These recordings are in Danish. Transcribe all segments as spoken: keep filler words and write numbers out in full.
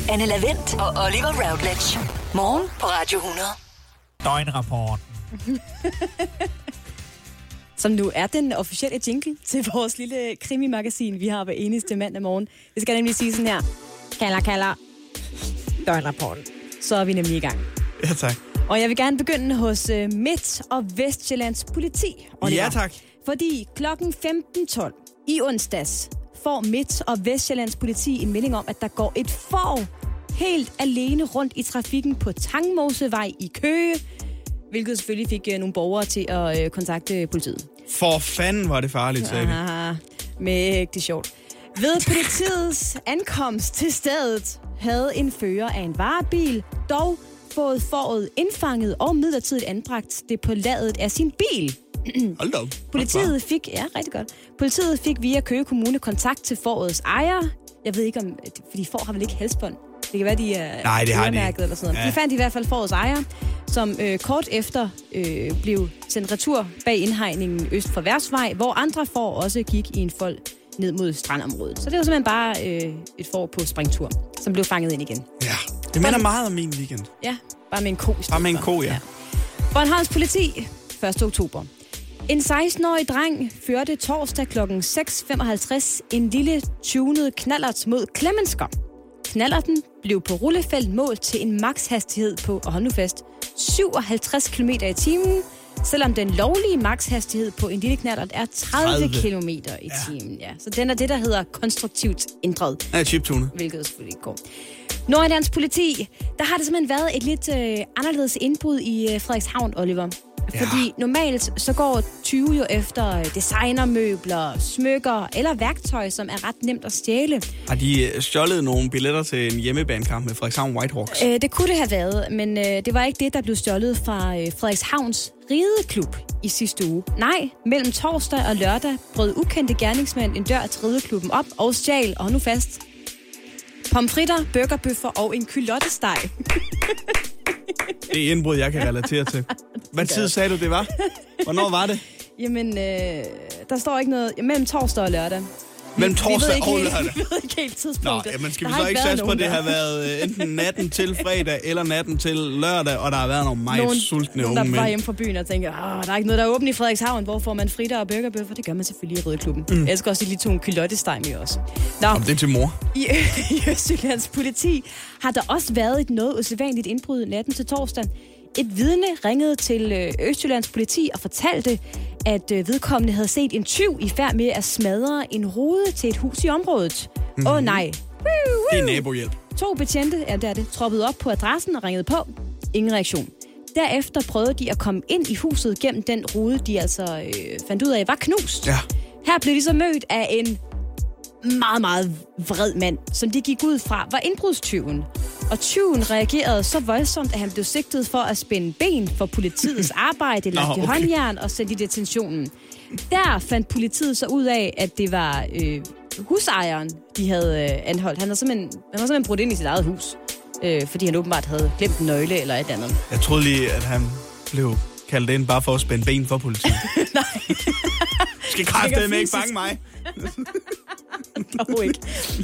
Anne Lavendt og Oliver Routledge. Morgen på Radio hundrede. Døgnrapporten. Som nu er den officielle jingle til vores lille krimimagasin, vi har hver eneste mandag morgen. Det skal nemlig sige sådan her. Kalder, kalder. Døgnrapporten. Så er vi nemlig i gang. Ja, tak. Og jeg vil gerne begynde hos uh, Midt- og Vestjyllands politi. Oliver. Ja, tak. Fordi klokken femten tolv i onsdags får Midt- og Vestjyllands politi en melding om, at der går et får helt alene rundt i trafikken på Tangmosevej i Køge, hvilket selvfølgelig fik uh, nogle borgere til at uh, kontakte politiet. For fanden var det farligt, sagde vi. Aha, mægtig sjovt. Ved politiets ankomst til stedet havde en fører af en varebil dog fået fåret indfanget og midlertidigt anbragt det på ladet af sin bil. Hold da op. Politiet fik, ja, rigtig godt. Politiet fik via Køge Kommune kontakt til fårets ejer. Jeg ved ikke om, fordi får har vel ikke halsbånd. Det kan være, de er Nej, det har de ikke. Eller sådan noget. Ja. De fandt i hvert fald fårets ejer, som øh, kort efter øh, blev sendt retur bag indhegningen øst for Værsvej, hvor andre får også gik i en fold ned mod strandområdet. Så det var simpelthen bare øh, et får på springtur, som blev fanget ind igen. Ja, det minder meget om min weekend. Ja, bare med en ko. Bare med en ko, ja. ja. Bornholms politi, første oktober. En seksten-årig dreng førte torsdag klokken seks femoghalvtreds en lille tunet knallert mod Klemensker. Knallerten blev på rullefelt målt til en makshastighed på, og hold nu fast, syvoghalvtreds kilometer i timen, selvom den lovlige makshastighed på en lille knallert er tredive kilometer i timen. Ja. Så den er det, der hedder konstruktivt ændret. Ja, chiptunet. Hvilket selvfølgelig ikke går. Nordjyllands politi, der har det simpelthen været et lidt øh, anderledes indbrud i øh, Frederikshavn, Oliver. Ja. Fordi normalt så går tyve jo efter designermøbler, smykker eller værktøj, som er ret nemt at stjæle. Har de stjålet nogle billetter til en hjemmebanekamp med Frederikshavn Whitehawks? Øh, det kunne det have været, men øh, det var ikke det, der blev stjålet fra øh, Frederikshavns rideklub i sidste uge. Nej, mellem torsdag og lørdag brød ukendte gerningsmænd en dør til rideklubben op og stjal, og nu fast, pomfritter, burgerbøffer og en kylottesteg. Det er indbrud, jeg kan relatere til. Hvad tid sagde du, det var? Hvornår var det? Jamen, øh, der står ikke noget. Mellem torsdag og lørdag. Mellem torsdag og lørdag? Vi ved ikke helt tidspunktet. Nå, jamen skal vi så ikke satse på, at det har været enten natten til fredag eller natten til lørdag, og der har været nogle meget nogle, sultne nogle, unge mænd. der var hjemme fra byen og tænker, der er ikke noget, der er åbent i Frederikshavn. Hvor får man fritter og burgerbøffer? Det gør man selvfølgelig i Rødeklubben. Mm. Jeg skal også lige to en kylottesteg med også. Nå, om det er til mor. I, i Østjyllands politi har der også været et noget usædvanligt indbrud natten til torsdag. Et vidne ringede til Østjyllands politi og fortalte, at vedkommende havde set en tyv i færd med at smadre en rude til et hus i området. Åh mm-hmm. oh, nej. Woo, woo. Det er nabohjælp. To betjente, ja, der er det, troppede op på adressen og ringede på. Ingen reaktion. Derefter prøvede de at komme ind i huset gennem den rude, de altså øh, fandt ud af var knust. Ja. Her blev de så mødt af en meget, meget vred mand, som de gik ud fra, var indbrudstyven. Og tyven reagerede så voldsomt, at han blev sigtet for at spænde ben for politiets arbejde, lagt i okay. håndjern og sendt i detentionen. Der fandt politiet så ud af, at det var øh, husejeren, de havde øh, anholdt. Han, havde simpelthen, han var simpelthen brudt ind i sit eget hus, øh, fordi han åbenbart havde glemt en nøgle eller et andet. Jeg troede lige, at han blev kaldt ind bare for at spænde ben for politiet. Nej. Skal kraftedeme ikke bange mig. Dog ikke.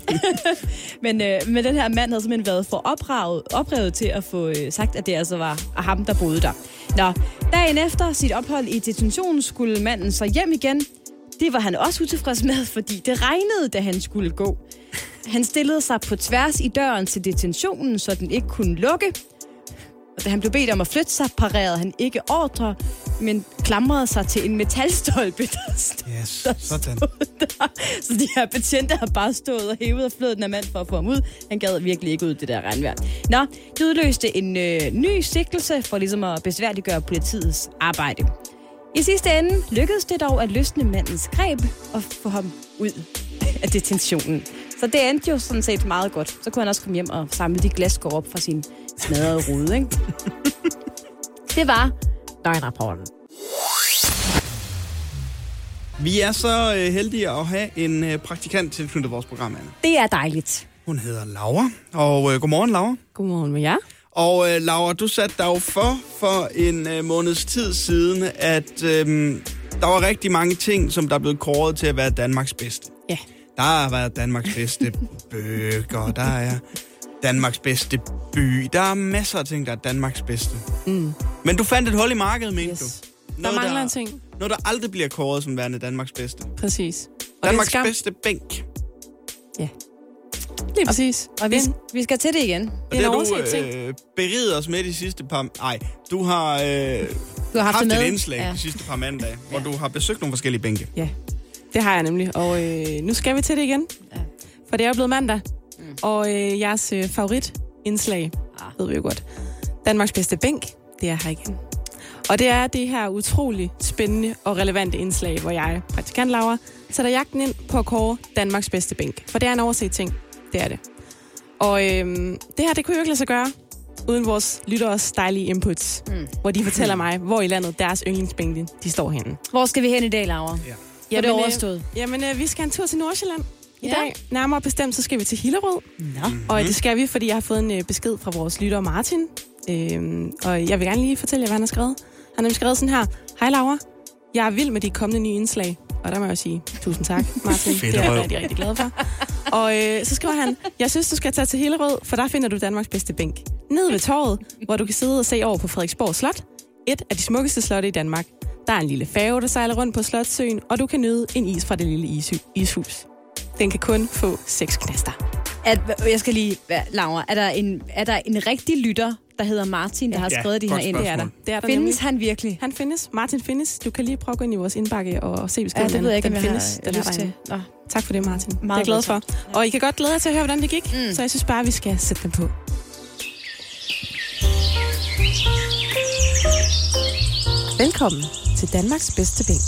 Men øh, med den her mand havde simpelthen været for oprevet, oprevet til at få øh, sagt, at det altså var ham, der boede der. Nå, dagen efter sit ophold i detentionen skulle manden så hjem igen. Det var han også utilfreds med, fordi det regnede, da han skulle gå. Han stillede sig på tværs i døren til detentionen, så den ikke kunne lukke. Og da han blev bedt om at flytte sig, parerede han ikke ordre, men klamrede sig til en metalstolpe, der stod, yes, der sådan. stod der. Så de her betjente har bare stået og hævet og flået den af mand for at få ham ud. Han gad virkelig ikke ud det der regnvejr. Nå, det udløste en øh, ny sigtelse for ligesom at besværliggøre politiets arbejde. I sidste ende lykkedes det dog at løsne mandens greb og få ham ud af detentionen. Så det endte jo sådan set meget godt. Så kunne han også komme hjem og samle de glasskår op fra sin smadrede rude, ikke? Det var døgnrapporten. Vi er så øh, heldige at have en øh, praktikant tilknyttet vores program, Anna. Det er dejligt. Hun hedder Laura, og øh, godmorgen, Laura. Godmorgen med jer. Og øh, Laura, du satte dig jo for for en øh, måneds tid siden, at øh, der var rigtig mange ting, som der er blevet kåret til at være Danmarks bedste. Ja. Der har været Danmarks bedste bøger, der er Danmarks bedste by. Der er masser af ting, der er Danmarks bedste. Mm. Men du fandt et hul i markedet, mente yes. du? Noget, der mangler der, en ting. Noget, der aldrig bliver kåret som værende Danmarks bedste. Præcis. Og Danmarks bedste bænk. Ja. Lige præcis. Og vi, vi skal til det igen. Og det har du øh, beriget os med de sidste par... Nej, du har, øh, du har haft, haft et et indslag ja. de sidste par mandage, hvor ja. du har besøgt nogle forskellige bænke. Ja, det har jeg nemlig. Og øh, nu skal vi til det igen. Ja. For det er jo blevet mandag. Mm. Og øh, jeres øh, favoritindslag, ah. ved vi jo godt. Danmarks bedste bænk, det er her igen. Og det er det her utrolig spændende og relevante indslag, hvor jeg, praktikant Laura, sætter jagten ind på at kåre Danmarks bedste bænk. For det er en overset ting. Det er det. Og øhm, det her, det kunne jo ikke lade sig gøre, uden vores lytteres dejlige inputs, mm. hvor de fortæller mig, hvor i landet deres yndlingsbænke, de står henne. Hvor skal vi hen i dag, Laura? Ja. Ja, det er overstået. Øh, jamen, øh, vi skal en tur til Nordsjælland i ja. dag. Nærmere bestemt, så skal vi til Hillerød. Nå. Og det skal vi, fordi jeg har fået en øh, besked fra vores lytter Martin. Øhm, og jeg vil gerne lige fortælle jer, hvad han har skrevet. Han har skrevet sådan her. Hej Laura, jeg er vild med de kommende nye indslag. Og der må jeg sige, tusind tak, Martin. Det er jeg rigtig, rigtig glad for. Og øh, så skriver han, jeg synes, du skal tage til Hillerød, for der finder du Danmarks bedste bænk. Ned ved torvet, hvor du kan sidde og se over på Frederiksborg Slot. Et af de smukkeste slotte i Danmark. Der er en lille færge, der sejler rundt på Slotssøen, og du kan nyde en is fra det lille isy- ishus. Den kan kun få seks knaster. At, jeg skal lige, Laura, er der en, er der en rigtig lytter, der hedder Martin, der ja. har skrevet ja, de her ind? Det er der. Det er der findes nemlig. han virkelig? Han findes. Martin findes. Du kan lige prøve at gå ind i vores indbakke og se beskeden. Ja, det ved jeg ikke, den om findes. jeg har lyst til. Nå. Tak for det, Martin. Meget det er glad for. Ja. Og I kan godt glæde jer til at høre, hvordan det gik. Mm. Så jeg synes bare, vi skal sætte dem på. Velkommen til Danmarks bedste bænk.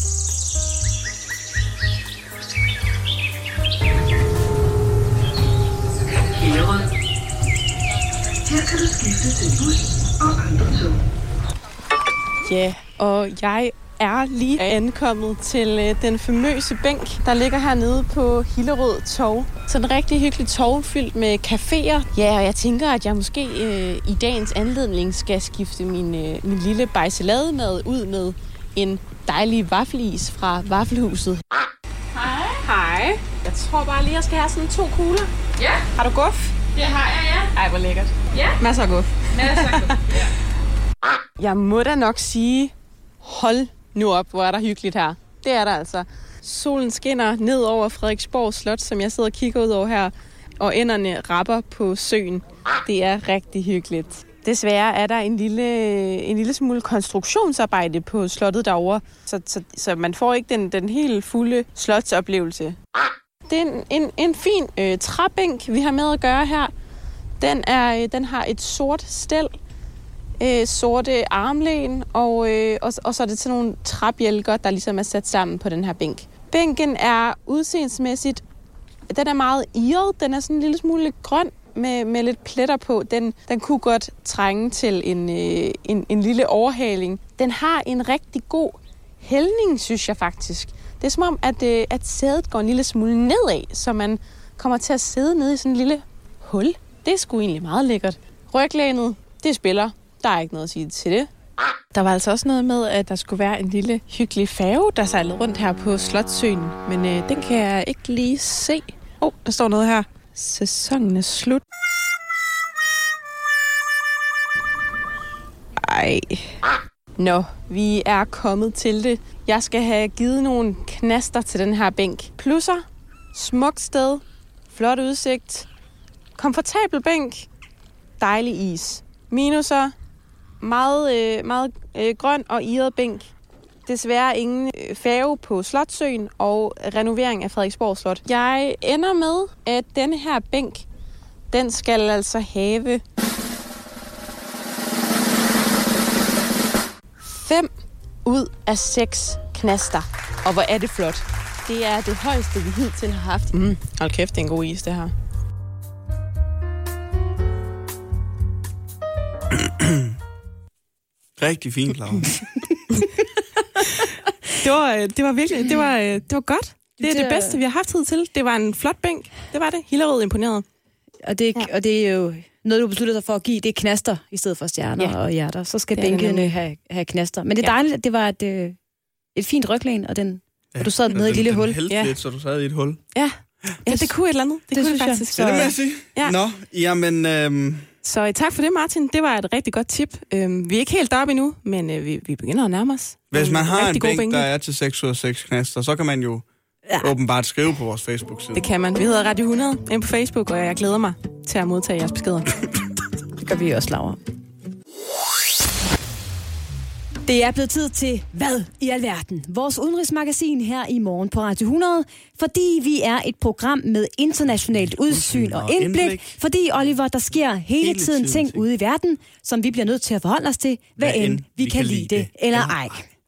Hillerød. Her kan du skifte til bus og andre tog. Ja, og jeg er lige ankommet til øh, den famøse bænk, der ligger hernede på Hillerød Torv. Sådan en rigtig hyggelig torv fyldt med caféer. Ja, og jeg tænker, at jeg måske øh, i dagens anledning skal skifte min, øh, min lille bajselademad ud med en dejlig vaffelis fra Vaffelhuset. Hej. Hej. Jeg tror bare lige, jeg skal have sådan to kugler. Ja. Har du guf? Det har jeg, ja. Ej, hvor lækkert. Ja. Masser af guf. Masser af guf, ja. Jeg må da nok sige, hold nu op, hvor er der hyggeligt her. Det er der altså. Solen skinner ned over Frederiksborg Slot, som jeg sidder og kigger ud over her, og enderne rapper på søen. Det er rigtig hyggeligt. Desværre er der en lille, en lille smule konstruktionsarbejde på slottet derovre, så, så, så man får ikke den, den helt fulde slotsoplevelse. Det er en, en, en fin øh, træbænk, vi har med at gøre her. Den, er, den har et sort stel, øh, sorte armlæn, og, øh, og, og så er det sådan nogle træbjælker, der ligesom er sat sammen på den her bænk. Bænken er udseendsmæssigt, den er meget irret, den er sådan en lille smule grøn med, med lidt pletter på. Den, den kunne godt trænge til en, øh, en, en lille overhaling. Den har en rigtig god hældning, synes jeg faktisk. Det er som om, at, øh, at sædet går en lille smule nedad, så man kommer til at sidde nede i sådan en lille hul. Det er sgu egentlig meget lækkert. Ryglænet, det spiller. Der er ikke noget at sige til det. Der var altså også noget med, at der skulle være en lille hyggelig færge, der sejlede rundt her på Slotssøen. Men øh, den kan jeg ikke lige se. Åh, oh, der står noget her. Sæsonen er slut. Ej. Nå, vi er kommet til det. Jeg skal have givet nogle knaster til den her bænk. Plusser, smukt sted, flot udsigt, komfortabel bænk, dejlig is. Minuser, meget, øh, meget øh, grøn og irret bænk. Desværre ingen færge på Slotssøen og renovering af Frederiksborg Slot. Jeg ender med, at denne her bænk, den skal altså have fem ud af seks knaster. Og hvor er det flot. Det er det højeste, vi hidtil har haft. Mm, hold kæft, det er en god is, det her. Rigtig fint, Laura. det, var, det var virkelig, det var, det var godt. Det er det, det bedste, vi har haft tid til. Det var en flot bænk. Det var det. Hillerød imponeret. Og det, ja. og det er jo noget, du beslutter sig for at give. Det er knaster i stedet for stjerner ja. og hjerter. Så skal bænkene have, have knaster. Men det er dejligt, at det var et, et fint ryglæn, og, den, ja, og du sad nede i et lille den hul. Den ja. lidt, så du sad i et hul. Ja, Ja, det kunne et eller andet. Det, Det kunne synes det jeg. faktisk. Så det med at sige? Ja. Nå, jamen... Øhm, Så tak for det, Martin. Det var et rigtig godt tip. Øhm, vi er ikke helt deroppe endnu, men øh, vi, vi begynder at nærme os. hvis man har en rigtig gode bænk, der bænke. er til seks ud af seks knaster, så kan man jo Ja. åbenbart skrive på vores Facebook-side. Det kan man. Vi hedder Radio hundrede inde på Facebook, og jeg glæder mig til at modtage jeres beskeder. Det gør vi også, Laura. Det er blevet tid til Hvad i alverden? Vores udenrigsmagasin her i morgen på Radio hundrede, fordi vi er et program med internationalt udsyn og indblik, indblik. fordi, Oliver, der sker hele, Hele tiden tiden ting ting. ude i verden, som vi bliver nødt til at forholde os til, hvad end vi kan lide det eller ej.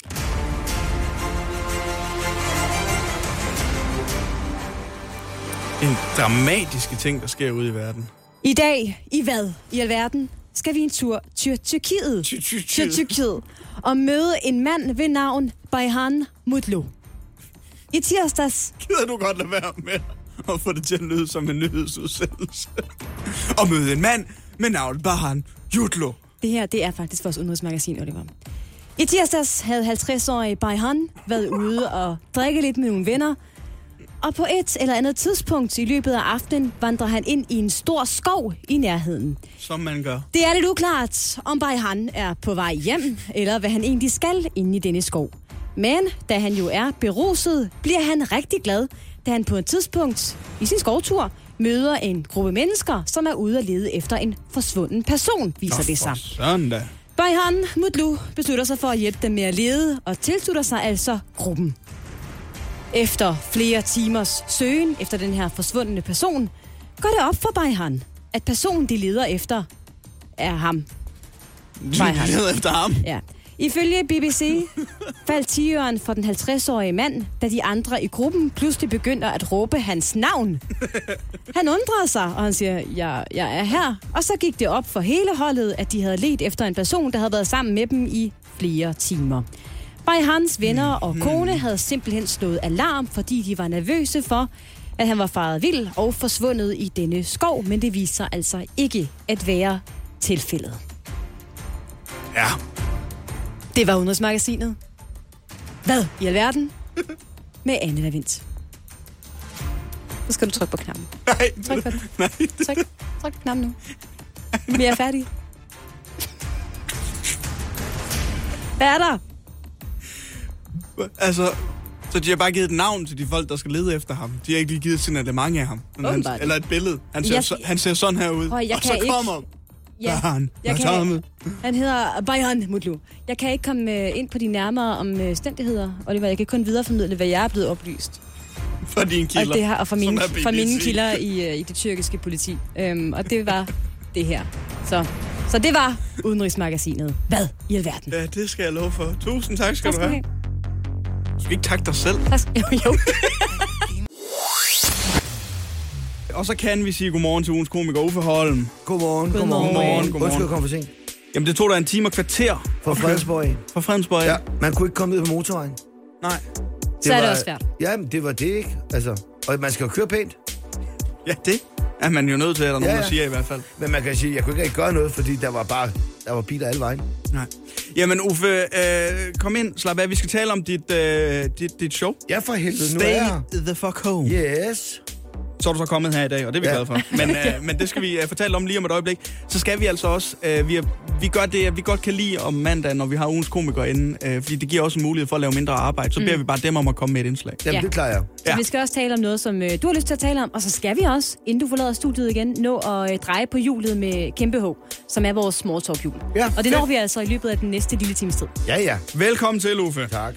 En dramatiske ting, der sker ude i verden. I dag, i Hvad i alverden, skal vi en tur til Tyrkiet. Ty- ty- ty- Til Tyrkiet. Og møde en mand ved navn Bayhan Mutlu. I tirsdags Gider du godt lade være med at få det til at lyde som en nyhedsudsendelse? Og møde en mand med navn Bayhan Mutlu. Det her, det er faktisk vores udenrigsmagasin, Oliver. I tirsdags havde halvtreds-årige Bayhan været ude og drikke lidt med nogle venner. Og på et eller andet tidspunkt i løbet af aftenen vandrer han ind i en stor skov i nærheden. Som man gør. Det er lidt uklart, om Bayhan er på vej hjem, eller hvad han egentlig skal inde i denne skov. Men da han jo er beruset, bliver han rigtig glad, da han på et tidspunkt i sin skovtur møder en gruppe mennesker, som er ude at lede efter en forsvunden person, viser det sig. Sådan da. Bayhan Mutlu beslutter sig for at hjælpe dem med at lede, og tilslutter sig altså gruppen. Efter flere timers søgen efter den her forsvundne person, går det op for Bayhan, at personen, de leder efter, er ham. Bayhan. Leder efter ham. Ja. Ifølge B B C faldt tiøren for den halvtreds-årige mand, da de andre i gruppen pludselig begynder at råbe hans navn. Han undrede sig, og han siger, jeg, jeg er her. Og så gik det op for hele holdet, at de havde ledt efter en person, der havde været sammen med dem i flere timer. Bayhans venner og kone havde simpelthen slået alarm, fordi de var nervøse for, at han var faret vild og forsvundet i denne skov, men det viste sig altså ikke at være tilfældet. Ja. Det var udenrigsmagasinet. Hvad i alverden? Med Anne Lavindt. Så skal du trykke på knappen. Nej, Tryk på den. nej. Tryk, tryk på knappen nu. Vi er færdige. Hvad er der? Altså, så de har bare givet et navn til de folk, der skal lede efter ham. De har ikke lige givet et signalement af ham. Men han, Åbenbart. eller et billede. Han ser, Jeg- så, han ser sådan her ud. Prøv, jeg og kan så ikke- kommer Ja, Bayhan. jeg Hvad kan- tager med? Han hedder Bayhan Mutlu. Jeg kan ikke komme øh, ind på de nærmere omstændigheder, Oliver. Jeg kan kun videreformidle, hvad jeg er blevet oplyst. Fra dine kilder. Og det her, og fra mine, som er B B C. fra mine kilder i, øh, i det tyrkiske politi. Øhm, og det var det her. Så, så det var udenrigsmagasinet. Hvad i alverden? Ja, det skal jeg love for. Tusind tak skal Tak du skal du have. have. Du skal ikke takke dig selv. Tak skal- Jo, jo. Og så kan vi sige godmorgen til ugens komiker Uffe Holm. Godmorgen, Godmorgen. Godmorgen, godmorgen. Undskyld, jeg kom for sent. Jamen, det tog dig en time og kvarter Fra Fredensborg. fra Fredensborg. Ja, man kunne ikke komme ned på motorvejen. Nej. Så er det også svært. Ja, men det var det ikke. Altså, og man skal jo køre pænt. Ja, det er man jo nødt til, at der er nogen, Ja, ja. der siger i hvert fald. Men man kan sige, jeg kunne ikke rigtig gøre noget, fordi der var bare der var biler alle vejen. Nej. Jamen, Uffe, øh, kom ind, slap af. Vi skal tale om dit, øh, dit, dit show. Ja, for helvede, nu er Stay jeg her. the fuck home. Yes. Så er du så kommet her i dag, og det er vi Ja. glade for. Men, øh, men det skal vi øh, fortælle om lige om et øjeblik. Så skal vi altså også, øh, vi, er, vi gør det, at vi godt kan lide om mandagen, når vi har ugens komiker inde, øh, fordi det giver også en mulighed for at lave mindre arbejde. Så mm. beder vi bare dem om at komme med et indslag. Jamen, Ja. det klarer jeg. Så Ja. vi skal også tale om noget, som øh, du har lyst til at tale om, og så skal vi også, inden du forlader studiet igen, nå at øh, dreje på hjulet med kæmpe H, som er vores small talk hjul. Ja, og det når fedt. vi altså i løbet af den næste lille times tid. Ja, ja. Velkommen til, Uffe. Tak.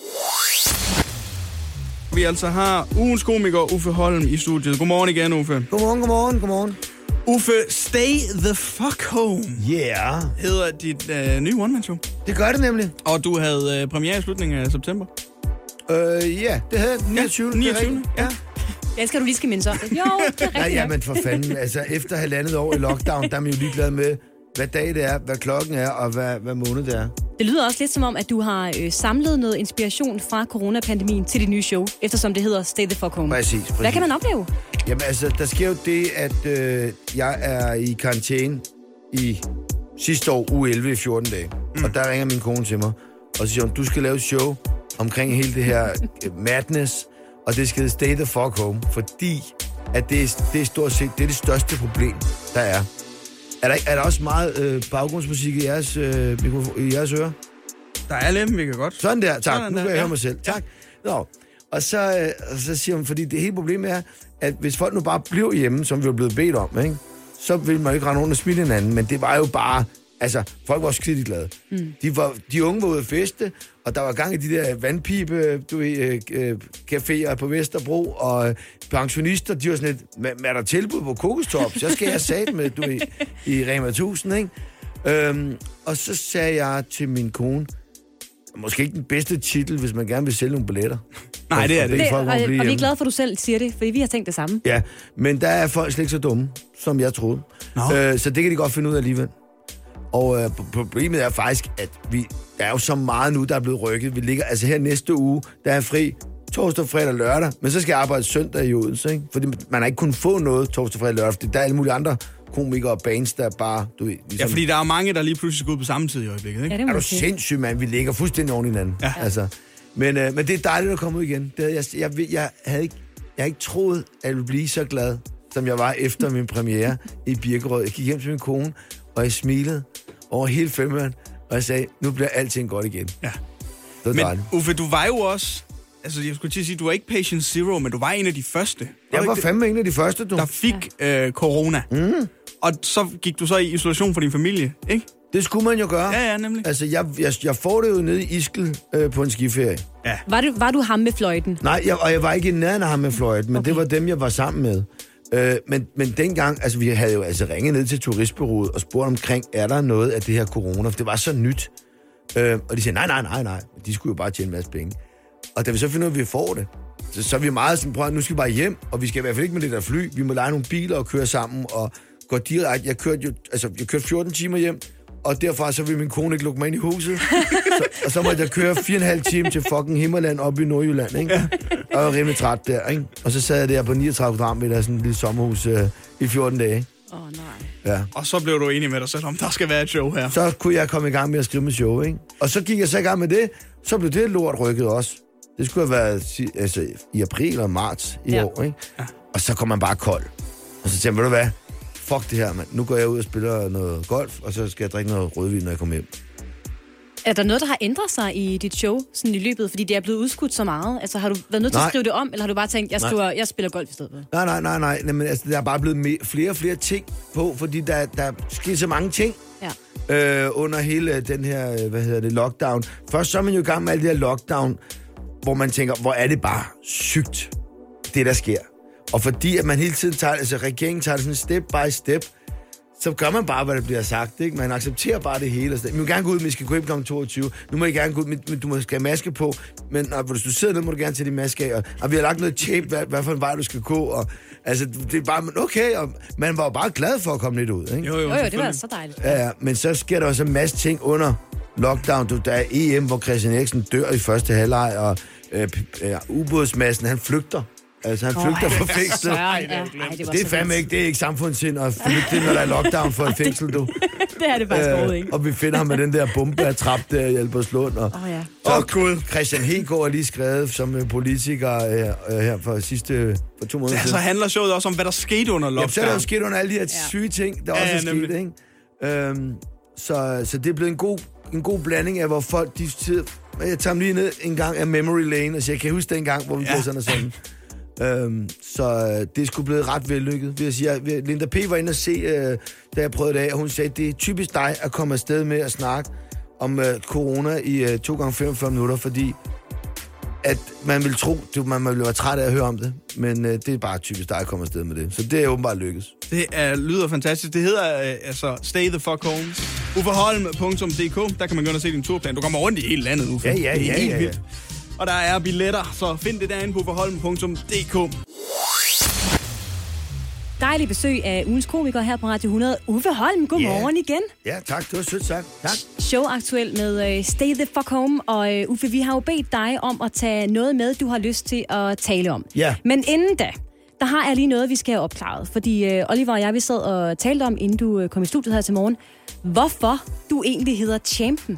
Vi altså har ugens komiker Uffe Holm i studiet. Godmorgen igen, Uffe. Godmorgen, godmorgen, godmorgen. Uffe, Stay the fuck home Yeah. hedder dit øh, nye one-man-show. Det gør det nemlig. Og du havde øh, premiere i slutningen af september. Øh, ja, det havde den niogtyvende. det er niogtyvende. rigtigt. Ja. Jeg skal du lige skal mindes om det. Jo, det er Nej, rigtigt. ja, men for fanden. Altså, efter halvandet år i lockdown, der er man jo ligeglad med, hvad dag det er, hvad klokken er, og hvad, hvad måned det er. Det lyder også lidt som om, at du har øh, samlet noget inspiration fra coronapandemien til dit nye show, eftersom det hedder Stay the fuck home. Præcis, præcis. Hvad kan man opleve? Jamen altså, der sker jo det, at øh, jeg er i karantæne i sidste år, uge elleve i fjorten dage. Mm. Og der ringer min kone til mig, og så siger hun, du skal lave et show omkring hele det her øh, madness, og det skal hedde Stay the fuck home, fordi at det, er, det er stort set det, er det største problem, der er. Er der, er der også meget øh, baggrundsmusik i jeres, øh, i jeres ører? Der er lidt, vi kan godt. Sådan der, tak. Sådan Nu kan der, jeg ja. høre mig selv. Tak. Nå. Og så, øh, og så siger hun, fordi det hele problem er, at hvis folk nu bare blev hjemme, som vi var blevet bedt om, ikke, så ville man ikke rende rundt og smitte hinanden. Men det var jo bare... Altså, folk var skide glade. Mm. De, var, de unge var ude at feste, og der var gang i de der vandpipe, du ved, øh, caféer på Vesterbro, og øh, pensionister, de var sådan lidt, er der tilbud på kokostop? Så skal jeg sat med, du ved, i Rema tusind, ikke? Øhm, og så sagde jeg til min kone, måske ikke den bedste titel, hvis man gerne vil sælge nogle billetter. Nej, det er det. det Folk, og, og vi er hjemme. glade for, at du selv siger det, fordi vi har tænkt det samme. Ja, men der er folk slet ikke så dumme, som jeg troede. Øh, så det kan de godt finde ud af alligevel. Og øh, problemet er faktisk, at vi, der er jo så meget nu, der er blevet rykket. Vi ligger, altså her næste uge, der er fri torsdag, fredag og lørdag, men så skal jeg arbejde søndag i Odense, ikke? Fordi man har ikke kunnet få noget torsdag, fredag og lørdag, fordi der er alle mulige andre komikere og bands, der bare, du ved... Ligesom, Ja, fordi der er mange, der lige pludselig skal ud på samme tid i øjeblikket, ikke? Ja, det må er du man sige. sindssyg, mand? Vi ligger fuldstændig oven i hinanden. Ja. Altså, men, øh, men det er dejligt at komme ud igen. Det havde jeg, jeg, jeg, jeg, havde ikke, jeg havde ikke troet, at jeg ville blive så glad, som jeg var efter min premiere i Birkerød. Jeg gik hjem til min kone, og jeg smilede over hele filmen, og jeg sagde, nu bliver alting godt igen. Ja. Det var Men dejligt. Uffe, du var jo også... Altså, jeg skulle til at sige, du var ikke patient zero, men du var en af de første. Jeg du var ikke fandme en af de første, du. det, der fik øh, corona. Mm. Og så gik du så i isolation for din familie, ikke? Det skulle man jo gøre. Ja, ja, nemlig. Altså, jeg, jeg, jeg får det jo nede i Iskel øh, på en skiferie. Ja. Var du, var du ham med fløjten? Nej, jeg, og jeg var ikke i nærheden af ham med fløjt, men okay. Det var dem, jeg var sammen med. Øh, men, men dengang, altså vi havde jo altså ringet ned til turistbureauet og spurgt omkring, er der noget af det her corona? For det var så nyt. Øh, og de sagde, nej, nej, nej, nej. De skulle jo bare tjene en masse penge. Og da vi så finder ud af, at vi får det, så, så er vi meget sådan, prøv at nu skal vi bare hjem, og vi skal i hvert fald ikke med det der fly. Vi må lege nogle biler og køre sammen, og gå direkte. Jeg kørte jo, altså jeg kørte fjorten timer hjem, og derfra så ville min kone ikke lukke mig ind i huset. så, og så måtte jeg køre fire og en halv time til fucking Himmerland op i Nordjylland, ikke? Og jeg var rimelig træt der, ikke? Og så sad jeg der på niogtredive kvadratmeter, sådan et lille sommerhus øh, i fjorten dage. Åh, oh, nej. Ja. Og så blev du enig med dig selv om, der skal være et show her. Så kunne jeg komme i gang med at skrive med show, ikke? Og så gik jeg så i gang med det, så blev det lort rykket også. Det skulle have været altså, i april eller marts i ja. år, ikke? Ja. Og så kom man bare kold. Og så tænkte jeg, ved du hvad? Fuck det her, mand. Nu går jeg ud og spiller noget golf, og så skal jeg drikke noget rødvin, når jeg kommer hjem. Er der noget, der har ændret sig i dit show sådan i løbet, fordi det er blevet udskudt så meget? Altså har du været nødt til Nej. at skrive det om, eller har du bare tænkt, jeg, skriver, jeg spiller golf i stedet for? Nej, nej, nej, nej. nej men, altså, der er bare blevet me- flere og flere ting på, fordi der, der sker så mange ting Ja. øh, under hele den her, hvad hedder det, lockdown. Først så er man jo i gang med alt det her lockdown, hvor man tænker, hvor er det bare sygt, det der sker. Og fordi at man hele tiden tager, altså regeringen tager det sådan step by step, så gør man bare, hvad der bliver sagt, ikke? Man accepterer bare det hele. Vi må gerne gå ud, men vi skal gå hjem klokken toogtyve. Nu må I gerne gå ud, men du må skal have maske på. Men og, hvis du sidder ned, må du gerne tage din maske af. Og, og vi har lagt noget tape, hvad, hvad for en vej du skal gå. Og, altså, det er bare, okay, og man var jo bare glad for at komme lidt ud, ikke? Jo, jo, Jo, jo, det var så dejligt. Ja, ja, men så sker der også en masse ting under lockdown. Du, der er E M, hvor Christian Eriksen dør i første halvleg, og øh, øh, ubådsmassen, han flygter. Altså, han flygter Oh, fra fængslet. Søren, ja. Ej, det, var Det er så fandme vildt. ikke, det er ikke samfundssind at flygte, når der er lockdown for et fængsel, du. Det er det faktisk øh, overhovedet ikke. Og vi finder ham med den der bombetrap der i Albertslund. Og, Åh, ja. og Gud. Christian Hegård er lige skrevet som øh, politiker øh, her for sidste for to måneder Så siden. handler showet også om, hvad der skete under Ja, lockdown. så er der jo sket under alle de her syge ting, der Ja, også er ja, sket, nemlig. ikke? Øhm, så, så det er blevet en god, en god blanding af, hvor folk de sidder... Jeg tager dem lige ned en gang af memory lane, og så jeg kan huske den gang, hvor vi Ja. blev sådan og sådan. Øhm, så øh, det er sgu blevet ret vellykket, vil jeg sige. Jeg, Linda P. var inde og se, øh, da jeg prøvede det af, og hun sagde, det er typisk dig at komme afsted med at snakke om øh, corona i øh, to gange femogfyrre minutter, fordi at man vil tro, du, man vil være træt af at høre om det, men øh, det er bare typisk dig at komme afsted med det. Så det er åbenbart lykkes. Det er, lyder fantastisk. Det hedder øh, altså Stay the fuck home. Ufeholm punktum d k. Der kan man gå ind og se din turplan. Du kommer rundt i hele landet, Uffe. Ja, ja, Det er ja, helt ja, ja. vildt. Og der er billetter, så find det derinde på ufeholm punktum d k. Dejlig besøg af ugens komiker her på Radio hundrede. Uffe Holm, godmorgen Ja. igen. Ja, tak. Det var sødt sagt. Tak. Show aktuel med uh, Stay the fuck home. Og uh, Uffe, vi har jo bedt dig om at tage noget med, du har lyst til at tale om. Ja. Men inden da, der har jeg lige noget, vi skal have opklaret. Fordi uh, Oliver og jeg, vi sad og talte om, inden du uh, kom i studiet her til morgen, hvorfor du egentlig hedder Champen.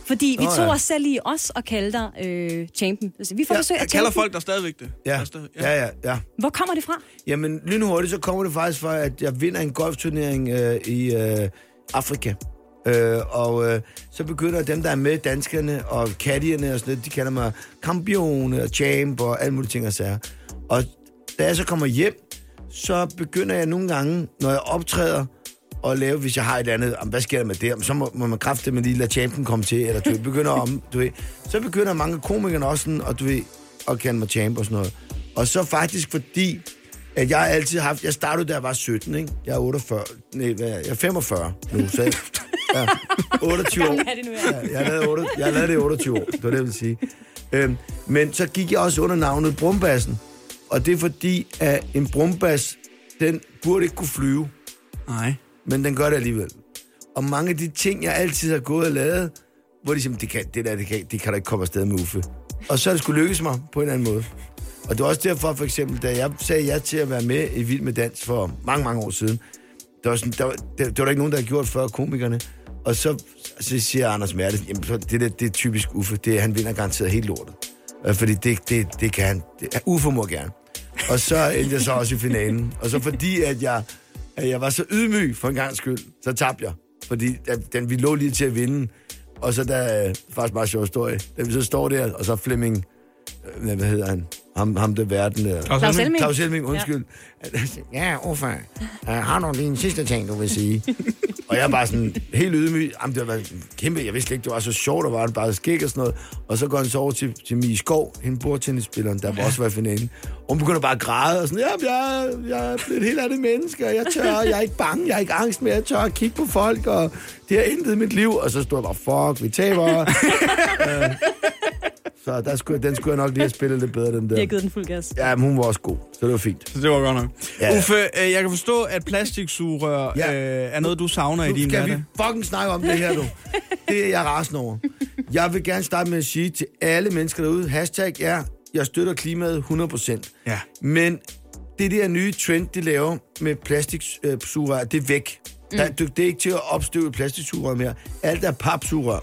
Fordi vi Nå, tog ja. os selv i os og kaldte dig øh, champion. Altså, vi får Ja, besøg af Jeg kalder champion. folk der stadigvæk det. Ja, Der stadig, ja, ja, ja. Hvor kommer det fra? Jamen, lynhurtigt, så kommer det faktisk fra, at jeg vinder en golfturnering øh, i øh, Afrika. Øh, og øh, så begynder dem, der er med, danskerne og caddierne og sådan noget, de kalder mig kampion og champ og alle mulige ting og sager. Og da jeg så kommer hjem, så begynder jeg nogle gange, når jeg optræder, og lave, hvis jeg har et eller andet, hvad sker der med det? Så må, må man kræfte med lige lade champion komme til, eller du ved, begynder om, du ved. Så begynder mange komikere også sådan, og du ved, at kalde mig champ og sådan noget. Og så faktisk fordi, at jeg altid har haft, jeg startede da jeg var sytten, ikke? Jeg er otteogfyrre, nej, hvad er jeg? Jeg er femogfyrre nu, så jeg, ja, otteogtyve år. Hvad er det nu, ja? Ja, jeg har lavet, otte, jeg har lavet det i otteogtyve år, det var det, jeg vil sige. Øhm, men så gik jeg også under navnet Brumbassen, og det er fordi, at en brumbas, den burde ikke kunne flyve. Nej. Men den gør det alligevel. Og mange af de ting, jeg altid har gået og lavet, hvor de siger, det, kan, det der, det kan, det kan da ikke komme afsted med Uffe. Og så er det skulle lykkes mig på en eller anden måde. Og det var også derfor, for eksempel, da jeg sagde ja til at være med i Vild med Dans for mange, mange år siden, der var, sådan, der, var, der, der var der ikke nogen, der havde gjort før komikerne. Og så, så siger Anders Merte, jamen, det, der, det er typisk Uffe, det, han vinder garanteret helt lortet. Fordi det, det, det kan han. Det, Uffe må gerne. Og så endte jeg så også i finalen. Og så fordi, at jeg... at jeg var så ydmyg for en gang skyld, så tabte jeg. Fordi at, den, vi lå lige til at vinde. Og så der øh, faktisk meget sjov historie. Da vi så står der, og så Flemming, øh, hvad hedder han? Ham, ham der verden der. Claus Elming. Claus Elming, undskyld. Ja, ja Uffe, uh, har du lige en sidste ting, du vil sige? Og jeg er bare sådan helt ydmyg. Jamen, det var kæmpe, jeg vidste ikke, det var så sjovt, der var det bare skæg og sådan noget. Og så går han så over til, til Mie Skov, hende bordtennisspilleren, der ja. også var i finalen. Og hun begynder bare at græde og sådan, ja, jeg, jeg er blevet et helt andet menneske, og jeg tør, jeg er ikke bange, jeg er ikke angst mere, jeg tør at kigge på folk, og det har ændret mit liv. Og så stod jeg bare, fuck, vi taber. uh, så der skulle, den skulle jeg nok lige have spillet lidt bedre, den der. Jeg har givet den fuld gas. Ja, men hun var også god, så det var fint. Så det var godt nok. Ja. Uffe, øh, jeg kan forstå, at plastiksugerør Ja. øh, er noget, du savner Nu i din skal hverdag. vi fucking snakke om det her, du. Det er jeg rasende over. Jeg vil gerne starte med at sige til alle mennesker derude, hashtag er, jeg støtter klimaet hundrede procent. Ja. Men det der nye trend, de laver med plastiksugerør, det er væk. Mm. Der, det er ikke til at opstøve plastiksugerør mere. Alt er papsugerør.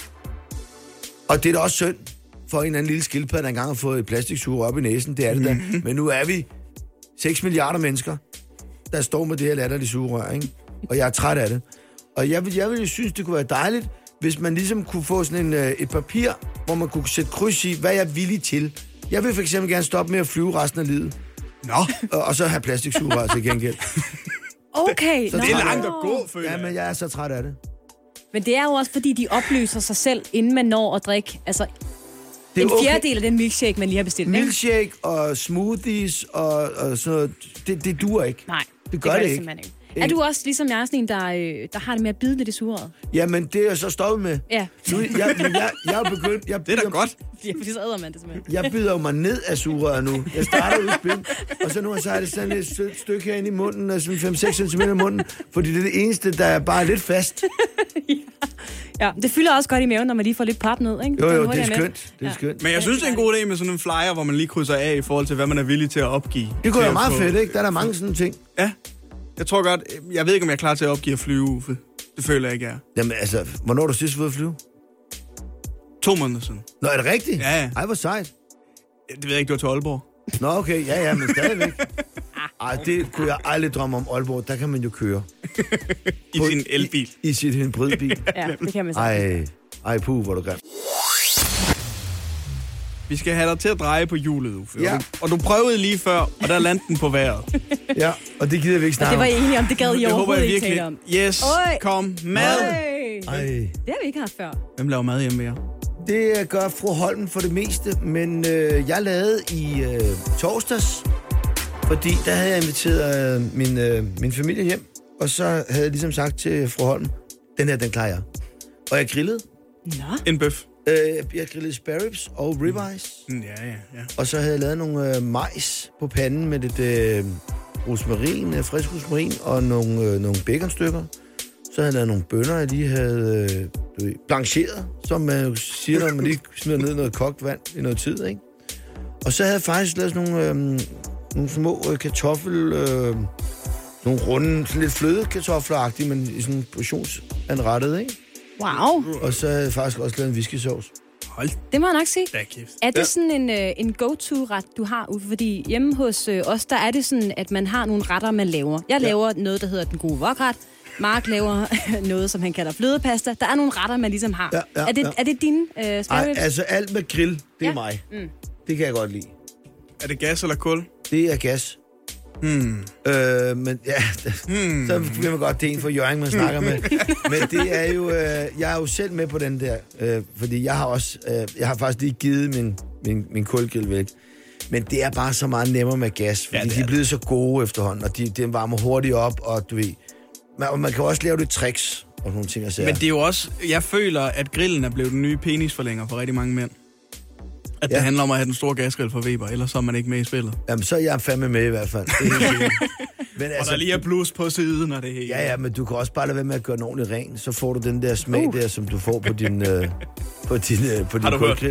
Og det er da også synd for en eller anden lille skildpadde, der engang har fået et plastiksugerør op i næsen. Det er det da. Mm-hmm. Men nu er vi seks milliarder mennesker, der står med det her latterlige sugerør, ikke? Og jeg er træt af det. Og jeg vil, jeg vil jo synes, det kunne være dejligt, hvis man ligesom kunne få sådan en, øh, et papir, hvor man kunne sætte kryds i, hvad jeg er villig til. Jeg vil for eksempel gerne stoppe med at flyve resten af livet. Nå, Og, og så have plastiksugerør til gengæld. Okay. Så nå. det er langt at gå, føler Ja, jeg. men jeg er så træt af det. Men det er jo også, fordi de opløser sig selv, inden man når at drikke. Altså, Det er en okay. fjerdedel af den milkshake, man lige har bestilt. Ikke? Milkshake og smoothies og, og sådan noget, det, det duer ikke. Nej, Det gør det ikke. simpelthen ikke. Er du også ligesom jeg, sådan en, der, øh, der har det med at bide lidt i sugerøret? Jamen, det er jeg så stoppet med. Ja. Nu, jeg, men jeg, jeg er begyndt... Jeg Det er da bider- godt. Ja, fordi så æder man det simpelthen. Jeg bider jo mig ned af sugerøret nu. Jeg starter ud i spil, og så nu så har det sådan et sødt stykke herinde i munden, og sådan fem til seks centimeter i munden, fordi det er det eneste, der er bare lidt fast. Ja, det fylder også godt i maven, når man lige får lidt pap ned, ikke? Jo, Den jo, hurtigt det er med. skønt. Det er Ja. skønt. Men jeg synes, det er en god idé med sådan en flyer, hvor man lige krydser af i forhold til, hvad man er villig til at opgive. Det kunne Til være at meget få- fedt, ikke? Der er der mange sådan ting. Ja. Jeg tror godt, jeg ved ikke, om jeg er klar til at opgive at flyve, Uffe. Det føler jeg ikke, jeg er. Jamen altså, hvornår er du sidst ude at flyve? To måneder siden. Nå, er det rigtigt? Ja, ja. Ej, hvor sejt. Det ved jeg ikke, du var til Aalborg. Nå, okay, ja, ja, men stadigvæk. Ej, det kunne jeg aldrig drømme om Aalborg. Der kan man jo køre. I sin elbil. I, i sit hybridbil. Ja, det kan man sige. Ej, ej, puh, hvor er du grim. Vi skal have dig til at dreje på hjulet, Uffe. Ja. Og, du, og du prøvede lige før, og der landte den på vejret. Ja, og det gider vi ikke Og snakke det var om. I enige om, det gad I Det håber overhovedet jeg ikke tale virkelig. om. Yes, Oj. kom mad. Hey. Ej. Det har vi ikke haft før. Hvem laver mad hjemme ved jer? Det gør fru Holm for det meste, men øh, jeg lavede i øh, torsdags, fordi der havde jeg inviteret øh, min, øh, min familie hjem, og så havde jeg ligesom sagt til fru Holm, den her, den klarer jeg. Og jeg grillede. Nå. En bøf. Øh, jeg grillede spare ribs og ribeyes, Mm, Ja, ja, ja. og så havde jeg lavet nogle øh, majs på panden med lidt øh, rosmarin, øh, frisk rosmarin og nogle, øh, nogle baconstykker. Så havde jeg lavet nogle bønner, jeg lige havde øh, du ved, blancheret, som man jo siger, når man lige smider ned i noget kogt vand i noget tid, ikke? Og så havde jeg faktisk lavet sådan nogle, øh, nogle små øh, kartoffel, øh, nogle runde, sådan lidt flødekartofler-agtige, men i sådan en portionsanrettet, ikke? Wow. Og så har jeg faktisk også lavet en whiskysauce. Hold Det må jeg nok sige. da kæft. Er det sådan en, øh, en go-to-ret, du har, Uffe? Fordi hjemme hos øh, os, der er det sådan, at man har nogle retter, man laver. Jeg laver ja. noget, der hedder den gode wokret. Mark laver noget, som han kalder flødepasta. Der er nogle retter, man ligesom har. Ja, ja, er, det, ja. er det dine øh, Ej, spare altså alt med grill, det er Ja. mig. Mm. Det kan jeg godt lide. Er det gas eller kul? Det er gas. Hmm. Øh, men ja, Hmm. så bliver man godt det en for Jørgen, man snakker med. Men det er jo, øh, jeg er jo selv med på den der, øh, fordi jeg har også, øh, jeg har faktisk lige givet min, min, min kulgrill væk. Men det er bare så meget nemmere med gas, fordi Ja, det de er er blevet så gode efterhånden, og de, de varmer hurtigt op, og du ved, man, og man kan også lave det tricks og sådan nogle ting at sige. Men det er jo også... Jeg føler, at grillen er blevet den nye penisforlænger for rigtig mange mænd. At Ja. det handler om at have den store gasgrill for Weber, ellers så er man ikke med i spillet. Jamen, så er jeg fandme med i hvert fald. Det er helt sikkert. Men Og der lige er plus på siden og det hele. Ja, ja, men du kan også bare lade være med at gøre den ordentligt ren. Så får du den der smag uh. der, som du får på din, øh, på din, øh, på din Har du hørt? kulgrill.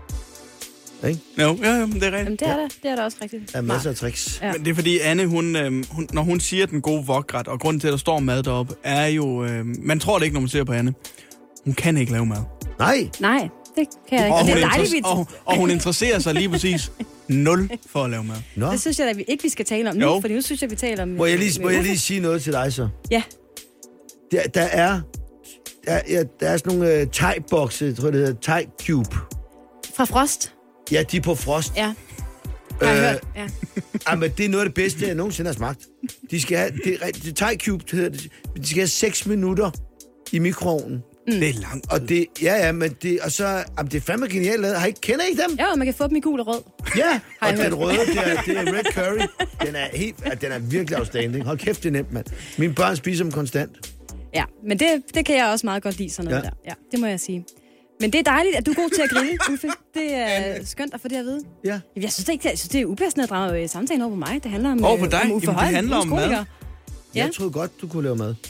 Ikke? Jo, ja, ja, men det er rigtigt. Jamen, det er der. Det er der også rigtigt. Der er masser af tricks. Ja. Men det er fordi, Anne, hun, øh, hun, når hun siger den gode wokret, og grunden til, at der står mad deroppe, er jo... Øh, man tror det ikke, når man ser på Anne. Hun kan ikke lave mad. Nej! Nej, det kan jeg ikke. Og Og det hun, er dejligt, vi... inter- og, og hun interesserer sig lige præcis nul for at lave mad. Nå. Det synes jeg da vi ikke, vi skal tale om nu, Jo. fordi nu synes jeg, vi taler om... Må jeg lige, må jeg lige sige noget til dig så? Ja. Der, der er... Der, ja, der er sådan nogle uh, thai-bokse, jeg tror det hedder thai-cube. Fra Frost. Ja, de er på frost. Ja. Har jeg Øh, hørt. Ja. Jamen, det er noget af det bedste, jeg nogensinde har smagt. De skal have... Det, er- det thai-cube hedder det. De skal have seks minutter i mikroovnen. Mm. Det er langt. Og det... Ja, ja, men det... Og så... Jamen, det er fandme genialt lavet. Har I ikke kender I dem? Ja, og man kan få dem i gul og rød. Ja, og jeg den hørt. røde, det er, det er red curry. Den er, helt, den er virkelig outstanding. Hold kæft, det er nemt, mand. Mine børn spiser dem konstant. Ja, men det, det kan jeg også meget godt lide, sådan noget Ja. der. Ja, det må jeg sige. Men det er dejligt, at du er god til at grille, Uffe. Det er skønt at få det at vide. Ja. Jamen, Jeg synes det ikke, jeg synes, det er upassende at drage samtalen over på mig. Det handler om, Over på øh, dig? om Uffe Jamen, det Høj, handler ugens om mad. komiker. Ja. Jeg troede godt, du kunne lave mad.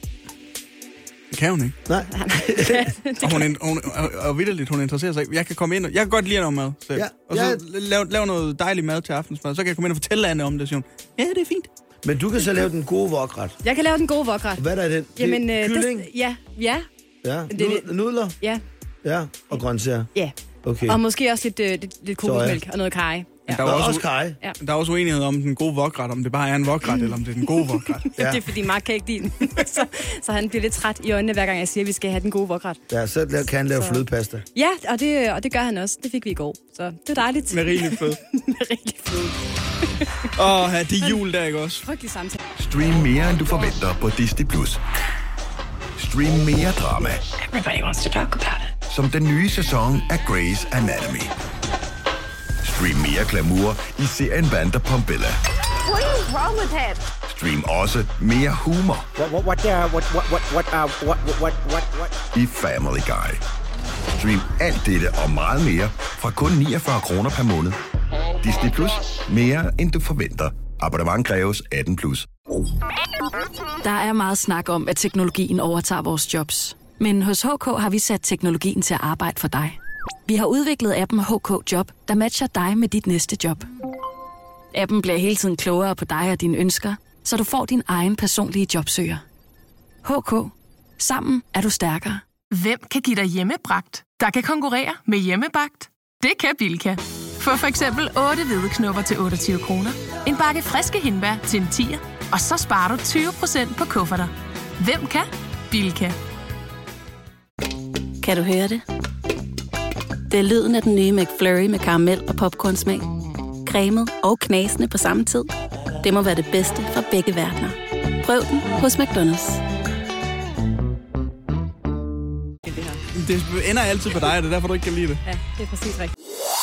Det kan hun ikke. Nej. Og hun, hun, og, og vitterligt, hun interesserer sig ikke. Jeg kan komme ind og... Jeg kan godt lide at lave mad selv. Ja, Og så ja. lave, lave noget dejlig mad til aftensmad. Så kan jeg komme ind og fortælle Anne om det. Så siger hun, ja, det er fint. Men du kan så lave den gode wokret. Jeg kan lave den gode wokret. Hvad er der i den? Det er Jamen, øh, kylling? Det, ja, ja, Ja. det- Nud- Nudler? ja, Ja. Og grøntsager? ja. Okay. Og måske også lidt, øh, lidt, lidt kokosmælk og noget kaj. Ja. Der er Der er også, også kaj. der er også uenighed om den gode wokret, om det bare er en wokret, eller om det er den gode wokret. Ja. Ja. Det er fordi Mark kan ikke lide den. så, så han bliver lidt træt i øjnene, hver gang jeg siger, at vi skal have den gode wokret. Ja, så la- kan han lave Så- flødepasta. Ja, og det, og det gør han også. Det fik vi i går. Så det er dejligt. Med rigelig fed. Med rigtig fed. Åh, oh, det er jul der, ikke også? Frygtelig samtale. Stream mere, end du forventer på Disney plus. Stream mere drama, Everybody wants to talk about it. som den nye sæson af Grey's Anatomy. Stream mere glamour i serien Vanderpump-Bella. What is wrong with him? Stream også mere humor What, what, what, uh, what, what, what, what, uh, what, what, what, what? i Family Guy. Stream alt dette og meget mere fra kun niogfyrre kroner per måned. Disney plus. Mere, end du forventer. Abonnement kræves atten plus. Der er meget snak om, at teknologien overtager vores jobs. Men hos H K har vi sat teknologien til at arbejde for dig. Vi har udviklet appen H K Job, der matcher dig med dit næste job. Appen bliver hele tiden klogere på dig og dine ønsker, så du får din egen personlige jobsøger. H K. Sammen er du stærkere. Hvem kan give dig hjemmebragt, der kan konkurrere med hjemmebagt? Det kan Bilka. Få for eksempel otte hvedeknupper til otteogtyve kroner, en bakke friske hindbær til en tier, og så sparer du tyve procent på kufferter. Hvem kan? Bilka. Kan du høre det? Det er lyden af den nye McFlurry med karamel og popcornsmag. Cremet og knasende på samme tid. Det må være det bedste fra begge verdener. Prøv den hos McDonald's. Det ender altid på dig, og det er derfor, du ikke kan lide det. Ja, det er præcis rigtigt.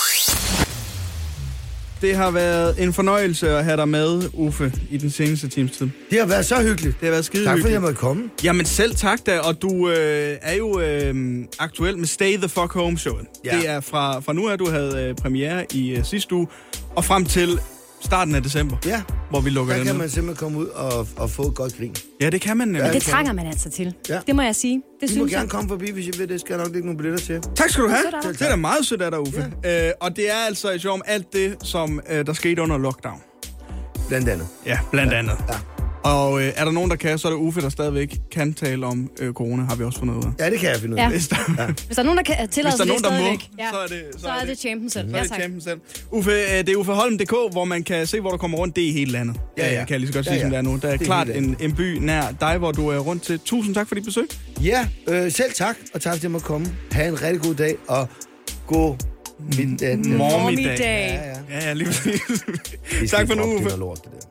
Det har været en fornøjelse at have dig med, Uffe, i den seneste times tid. Det har været så hyggeligt. Det har været skide Tak fordi hyggeligt. jeg måtte komme. Jamen selv tak da, og du øh, er jo øh, aktuel med Stay the Fuck Home showet. Ja. Det er fra, fra nu af, du havde øh, premiere i øh, sidste uge, og frem til starten af december, Ja, hvor vi lukker der den kan ud. man simpelthen komme ud og, og få et godt grin. Ja, det kan man nemlig. Ja, Det trænger man altså til. Ja. Det må jeg sige. Det I synes må jeg. gerne komme forbi, hvis I vil. Det skal jeg nok lægge nogle billetter til. Tak skal du have. Sødt af dig. Det er da meget sødt af dig, Uffe. Ja. Øh, og det er altså et show om alt det, som øh, der skete under lockdown. Blandt andet. Ja, blandt ja. andet. Ja. Og øh, er der nogen, der kan, så er det Uffe, der stadigvæk kan tale om øh, corona, har vi også fundet ud af. Ja, det kan jeg finde ud af. Ja. Hvis der, Ja. Hvis der er nogen, der kan tillade sig Hvis der det er nogen, der stadigvæk, må, ja, så er det- så, så er er det det- champion selv. så er Ja, det tak. champion selv. Uffe, øh, det er uffe holm punktum d k, hvor man kan se, hvor du kommer rundt. Det er i hele landet. Ja, ja. Øh, kan jeg lige så godt Ja, sige, ja. som det er nu. Der er, Det er klart hele en, en by nær dig, hvor du er rundt til. Tusind tak for dit besøg. Ja, øh, selv tak, og tak fordi jeg måtte komme. Ha' en rigtig god dag, og god middag. Morgenmiddag. Dag. Ja, ja. Ja, ja, lige præcis. Det Tak for nu, fuck, det er Uffe. noget lort, det der.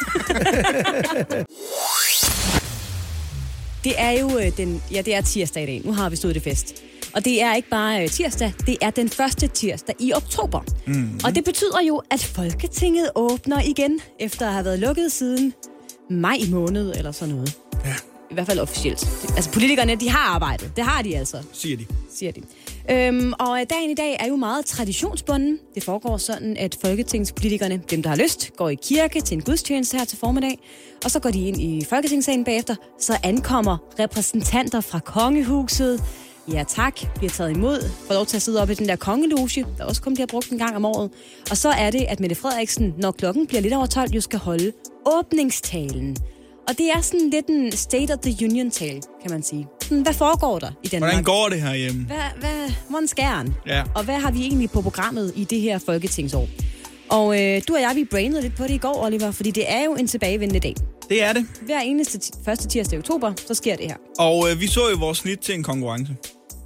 Det er jo øh, den, ja, det er tirsdag i dag. Nu har vi stået det fest. Og det er ikke bare øh, tirsdag, det er den første tirsdag i oktober. Mm. Og det betyder jo, at Folketinget åbner igen, efter at have været lukket siden maj måned eller sådan noget. Ja. I hvert fald officielt. Altså politikerne, de har arbejdet. Det har de altså, Siger de. siger de. Øhm, og dagen i dag er jo meget traditionsbunden. Det foregår sådan, at folketingspolitikerne, dem der har lyst, går i kirke til en gudstjeneste her til formiddag. Og så går de ind i Folketingssalen bagefter. Så ankommer repræsentanter fra kongehuset. Ja tak, bliver taget imod. Får lov til at sidde oppe i den der kongeloge, der også kun bliver brugt en gang om året. Og så er det, at Mette Frederiksen, når klokken bliver lidt over tolv, jo skal holde åbningstalen. Og det er sådan lidt en State of the Union-tale, kan man sige. Sådan, hvad foregår der i Danmark? Hvordan går det herhjemme? Hvad, hvad, hvordan skæren? Ja. Og hvad har vi egentlig på programmet i det her folketingsår? Og øh, du og jeg, vi brainede lidt på det i går, Oliver, fordi det er jo en tilbagevendende dag. Det er det. Hver eneste t- første tirsdag i oktober, så sker det her. Og øh, vi så jo vores snit til en konkurrence.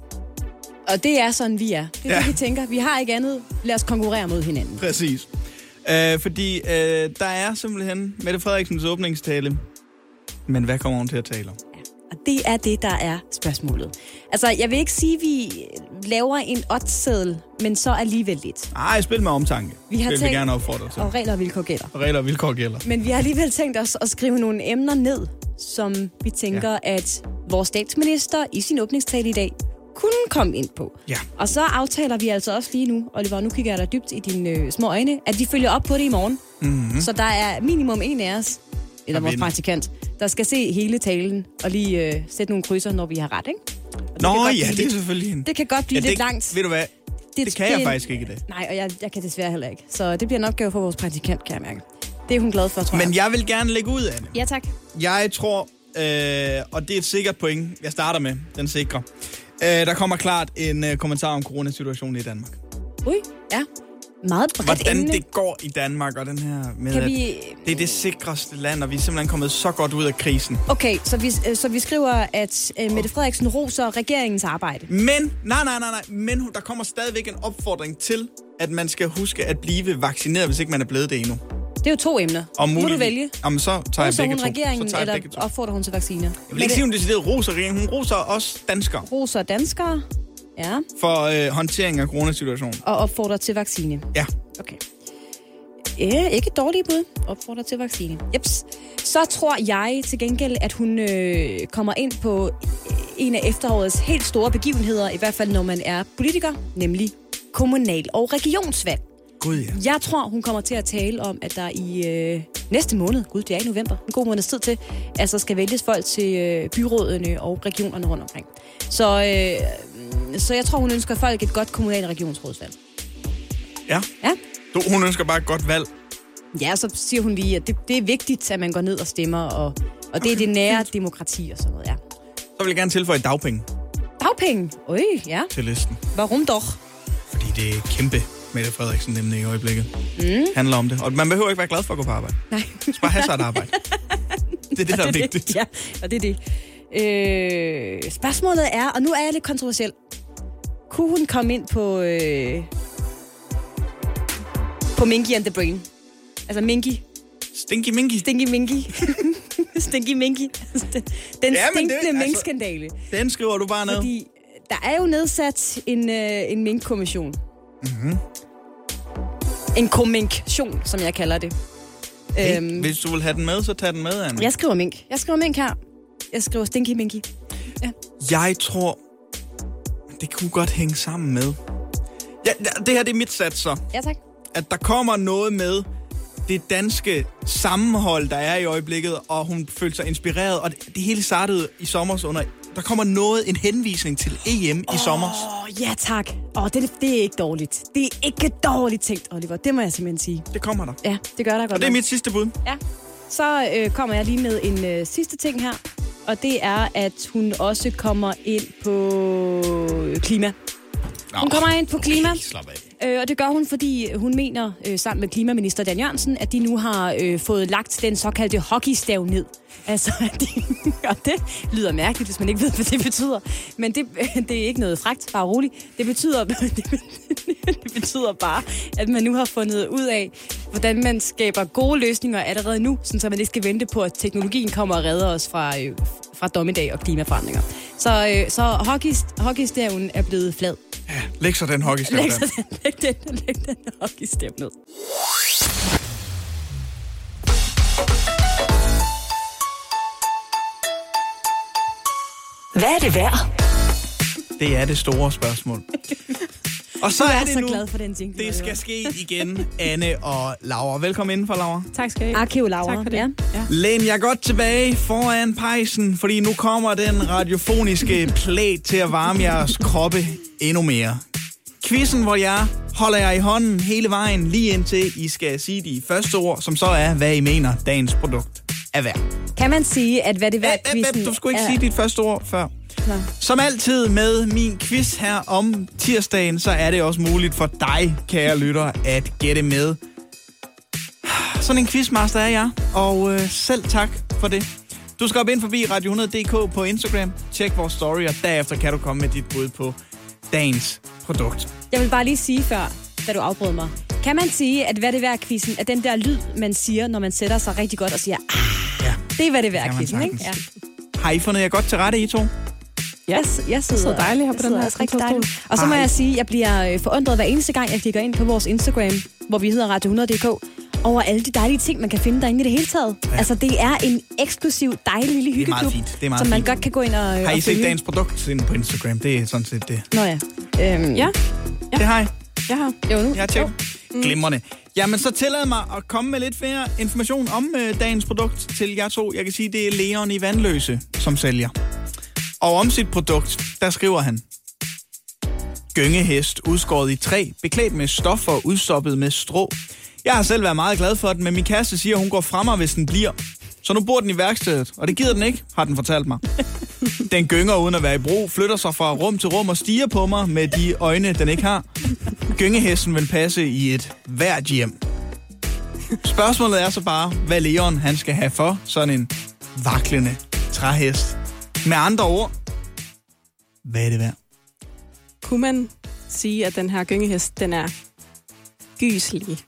Og det er sådan, vi er. Det er Ja. det, vi tænker. Vi har ikke andet. Lad os konkurrere mod hinanden. Præcis. Øh, fordi øh, der er simpelthen Mette Frederiksens åbningstale. Men hvad kommer hun til at tale om? Og det er det, der er spørgsmålet. Altså, jeg vil ikke sige, at vi laver en oddsseddel, men så alligevel lidt. Ej, spil med omtanke. Vi har det vil tænkt- vi gerne opfordre til. Og regler og vilkår gælder. Og regler og vilkår gælder. Men vi har alligevel tænkt os at skrive nogle emner ned, som vi tænker, ja. at vores statsminister i sin åbningstale i dag kunne komme ind på. Ja. Og så aftaler vi altså også lige nu, Oliver, nu kigger jeg dig dybt i dine øh, små øjne, at vi følger op på det i morgen. Mm-hmm. Så der er minimum en af os, eller Der vores vinder. praktikant, der skal se hele talen og lige øh, sætte nogle krydser, når vi har ret, ikke? Og Nå kan godt ja, blive det er lidt- selvfølgelig en... Det kan godt blive ja, det, lidt langt. Ved du hvad? Det, det kan jeg en- faktisk ikke i dag. Nej, og jeg, jeg kan desværre heller ikke. Så det bliver en opgave for vores praktikant, kan jeg mærke. Det er hun glad for, tror jeg. Men jeg vil gerne lægge ud af det. Ja, tak. Jeg tror, øh, og det er et sikkert point, jeg starter med, den sikre. Øh, der kommer klart en øh, kommentar om coronasituationen i Danmark. Ui, ja. Meget bredt Hvordan emne. det går i Danmark, og den her med, Kan at vi- det er det sikreste land, og vi er simpelthen kommet så godt ud af krisen. Okay, så vi, øh, så vi skriver, at øh, Mette Frederiksen roser regeringens arbejde. Men, nej, nej, nej, nej, men der kommer stadigvæk en opfordring til, at man skal huske at blive vaccineret, hvis ikke man er blevet det endnu. Det er jo to emner. Og Må du muligt- vælge? Jamen, så tager jeg Roser begge hun to. regeringen, Så tager jeg eller begge to. opfordrer hun til vacciner? Jeg vil ikke sige, hun decideret roser regeringen. Hun roser også danskere Roser danskere, ja, for øh, håndtering af coronasituationen. og opfordrer til vaccine. Ja. Okay. Ja, ikke et dårligt bud. Opfordrer til vaccine. Jeps. Så tror jeg til gengæld, at hun øh, kommer ind på en af efterårets helt store begivenheder, i hvert fald når man er politiker, nemlig kommunal- og regionsvalg. Gud, ja. Jeg tror, hun kommer til at tale om, at der i øh, næste måned, gud, det er i november, en god måneds tid til, altså skal vælges folk til øh, byrådene og regionerne rundt omkring. Så, øh, så jeg tror, hun ønsker folk et godt kommunal- og regionsrådsvalg. Ja. Ja. Du, hun ønsker bare et godt valg. Ja, så siger hun lige, at det, det er vigtigt, at man går ned og stemmer, og, og det er det nære demokrati og sådan noget, ja. Så vil jeg gerne tilføje dagpenge Dagpenge. Øj, ja. til listen. Warum doch? Fordi det er kæmpe Mette Frederiksen nemlig i øjeblikket. Mm. Handler om det. Og man behøver ikke være glad for at gå på arbejde. Nej. Man skal bare have sig et arbejde. Det er det, der er Og vigtigt. Ja, og det er det. Øh, spørgsmålet er, og nu er jeg lidt kontroversiel. Kunne hun komme ind på øh, på Minky and the Brain? Altså Minky. Stinky Minky. Stinky Minky. Stinky Minky. Den Ja, men det- stinkende altså- minkskandale. Den skriver du bare ned. Fordi der er jo nedsat en, øh, en minkkommission. Mm-hmm. En kommission, som jeg kalder det. Hey, Øhm, hvis du vil have den med, så tag den med, Anna. jeg skriver mink. Jeg skriver mink her. Jeg skriver Stinky Minky. Ja. Jeg tror, det kunne godt hænge sammen med... Ja, det her det er mit sats så. Ja, tak. At der kommer noget med det danske sammenhold, der er i øjeblikket, og hun følte sig inspireret, og det, det hele startede i sommer under... Der kommer noget, en henvisning til E M oh. i sommer. Åh, oh, ja tak. Åh, oh, det, det er ikke dårligt. Det er ikke dårligt tænkt, Oliver. Det må jeg simpelthen sige. Det kommer der. Ja, det gør der godt. Og det er nok. mit sidste bud. Ja. så øh, kommer jeg lige med en øh, sidste ting her. Og det er, at hun også kommer ind på klima. Hun kommer ind på klima. Øh, og det gør hun, fordi hun mener, øh, sammen med klimaminister Dan Jørgensen, at de nu har øh, fået lagt den såkaldte hockeystav ned. Altså, de, og det lyder mærkeligt, hvis man ikke ved, hvad det betyder. Men det, det er ikke noget frækt, bare roligt. Det betyder, det, det betyder bare, at man nu har fundet ud af, hvordan man skaber gode løsninger allerede nu, så man ikke skal vente på, at teknologien kommer og redder os fra, øh, fra dommedag og klimaforandringer. Så, øh, så hockey, hockeystaven er blevet flad. Ja, læg så den hockeystav læg, den, læg den, læg den hockeystav ned. Hvad er det værd? Det er det store spørgsmål. Og så jeg er, er det så nu, glad for den jingle, det skal ske igen, Anne og Laura. Velkommen indenfor, Laura. Tak skal I. Arkeo Laura. Tak for det. Ja. Ja. Læn jeg godt tilbage foran pejsen, fordi nu kommer den radiofoniske plæt til at varme jeres kroppe endnu mere. Quizzen, hvor jeg holder jer i hånden hele vejen, lige indtil I skal sige de første ord, som så er, hvad I mener, dagens produkt er værd. Kan man sige, at hvad det værd quizzen Du skulle ikke er... sige dit første ord før. Nå. Som altid med min quiz her om tirsdagen, så er det også muligt for dig, kære lytter, at gætte med. Sådan en quizmaster er jeg, og øh, selv tak for det. Du skal op ind forbi radio hundrede punktum d k på Instagram, tjek vores story, og derefter kan du komme med dit bud på dagens produkt. Jeg vil bare lige sige før, da du afbrød mig. Kan man sige, at hvad det værd quizzen er den der lyd, man siger, når man sætter sig rigtig godt og siger, ah, ja, det er hvad det værd quizzen, ikke? Ja. Har I fundet jer godt til rette, I to? Jeg, jeg sidder, sidder dejligt her på den her rigtig dejligt. Og så må jeg sige, at jeg bliver forundret hver eneste gang, jeg klikker ind på vores Instagram, hvor vi hedder radio hundrede punktum d k, over alle de dejlige ting, man kan finde derinde i det hele taget. Ja. Altså, det er en eksklusiv, dejlig lille hyggeklub, som man fint. godt kan gå ind og Har I og set dagens produkt inde på Instagram? Det er sådan set det. Nå ja. Øhm, ja. ja. Det har I. Jeg har. Jo, nu. Jeg har tjekket. Mm. Glimrende. Jamen, så tillad mig at komme med lidt flere information om øh, dagens produkt til jer to. Jeg kan sige, det er Leon i Vandløse, som sælger. Og om sit produkt, der skriver han: gyngehest udskåret i træ, beklædt med stoffer og udstoppet med strå. Jeg har selv været meget glad for den, men min kæreste siger, at hun går fremad, hvis den bliver. Så nu bor den i værkstedet, og det gider den ikke, har den fortalt mig. Den gynger uden at være i brug, flytter sig fra rum til rum og stiger på mig med de øjne, den ikke har. Gyngehesten vil passe i et hvert hjem. Spørgsmålet er så bare, hvad Leon han skal have for sådan en vaklende træhest. Med andre ord, hvad er det værd? Kunne man sige, at den her gyngehest, den er gyselig?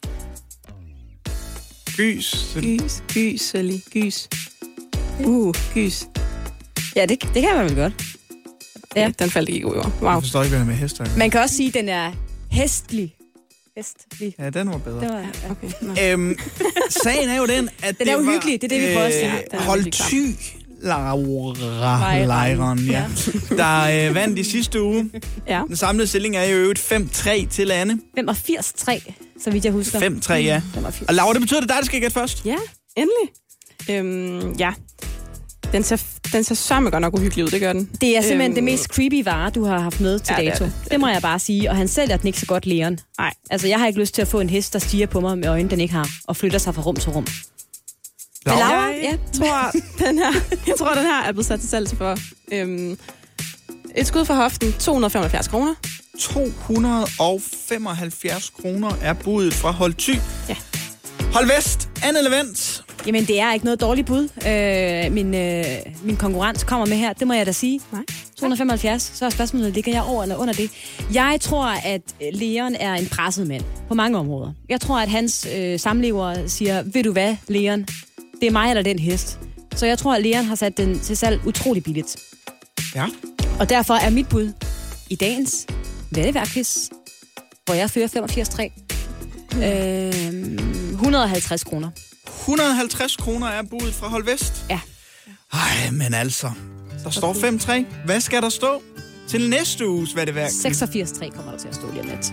Gys? Gys, gyselig, gys. Uh, gys. Ja, det, det kan man vel godt. Ja, ja den faldt ikke i god jord. Wow. Jeg forstår ikke, hvad med hester. Man kan også sige, at den er hestlig. Hestlig. Ja, den var bedre. Det var, ja. Okay, øhm, sagen er jo den, at den det er jo var, hyggelig, det er det, vi prøver at sige. Øh, hold ty, Laura Lejren, ja. Der øh, vandt i sidste uge. Ja. Den samlede stilling er jo øvrigt fem tre til Anne. femogfirs tre, så vidt jeg husker. fem tre, ja. femogfirs. Og Laura, det betyder, at dig, der skal gætte først. Ja, endelig. Øhm, ja. Den ser, den ser sørme godt nok uhyggelig ud, det gør den. Det er simpelthen øhm, det mest creepy vare, du har haft med til ja, dato. Det, det, det må jeg bare sige. Og han sælger den ikke så godt, Leon. Nej. Altså, jeg har ikke lyst til at få en hest, der stiger på mig med øjnene, den ikke har, og flytter sig fra rum til rum. Laura? Laura, ja. tror, den her, jeg tror, den her er blevet sat til salg for øhm, et skud for hoften, to hundrede og femoghalvfjerds kroner. to hundrede og femoghalvfjerds kroner er budet fra Hold Ty. Ja. Hold Vest, Anne Levent. Jamen, det er ikke noget dårligt bud, øh, min, øh, min konkurrent kommer med her. Det må jeg da sige. Nej. to hundrede og femoghalvfjerds, så er spørgsmålet, ligger jeg over eller under det? Jeg tror, at Leon er en presset mand på mange områder. Jeg tror, at hans øh, samlever siger, ved du hvad, Leon? Det er mig eller den hest. Så jeg tror, at Leon har sat den til salg utrolig billigt. Ja. Og derfor er mit bud i dagens Hvad er det værd quiz, hvor jeg fører femogfirs tre. Øh, et hundrede og halvtreds kroner. et hundrede og halvtreds kroner er budet fra Hold Vest. Ja. Ej, men altså, der står fem tre. Hvad skal der stå til næste uges, hvad er det værd? seksogfirs tre kommer der til at stå lige om lidt.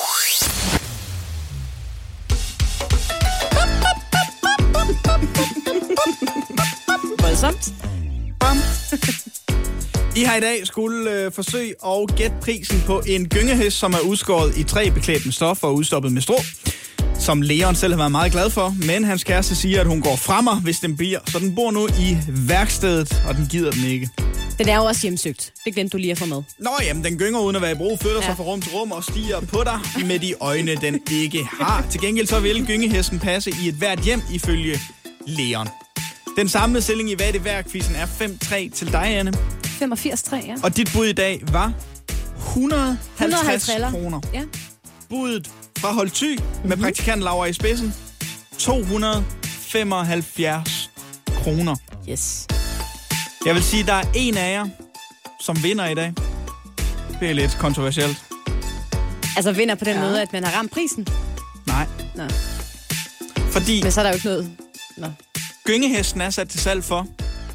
Voldsomt. Bam. I har i dag skulle øh, forsøge at gætte prisen på en gyngehest, som er udskåret i træ, beklædt med stoffer og udstoppet med strå. som Leon selv har været meget glad for. Men hans kæreste siger, at hun går fra mig, hvis den bliver. Så den bor nu i værkstedet, og den gider den ikke. Den er jo også hjemsøgt. Det glemte du lige at få med. Nå, jamen, den gynger uden at være i brug, flytter ja. sig fra rum til rum og stiger på dig med de øjne, den ikke har. Til gengæld så vil gyngehesten passe i et hvert hjem, ifølge Leon. Den samlede stilling i Hvad er det værd-quizzen er fem tre til dig, Anne. femogfirs tre, ja. Og dit bud i dag var hundrede og halvtreds kroner. Ja. Budet fra Hold Thy mm-hmm. med praktikant Laura i spidsen, to hundrede og femoghalvfjerds kroner. Yes. Jeg vil sige, at der er en af jer, som vinder i dag. Det er lidt kontroversielt. Altså vinder på den ja. måde, at man har ramt prisen? Nej. Nå. Fordi... Men så er der jo ikke noget... Nå. Gyngehesten er sat til salg for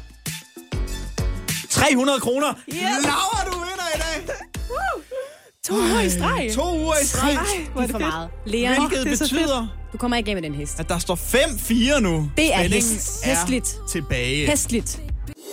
tre hundrede kroner. Yes. Laura, du vinder i dag! Woo! To uger i streg. To uger i streg. Det er for meget. Leon, hvilket det betyder, du kommer ikke af med den hest. At der står fem fire nu. Det er Spændingen hest. Hestligt. Er tilbage. Hestligt.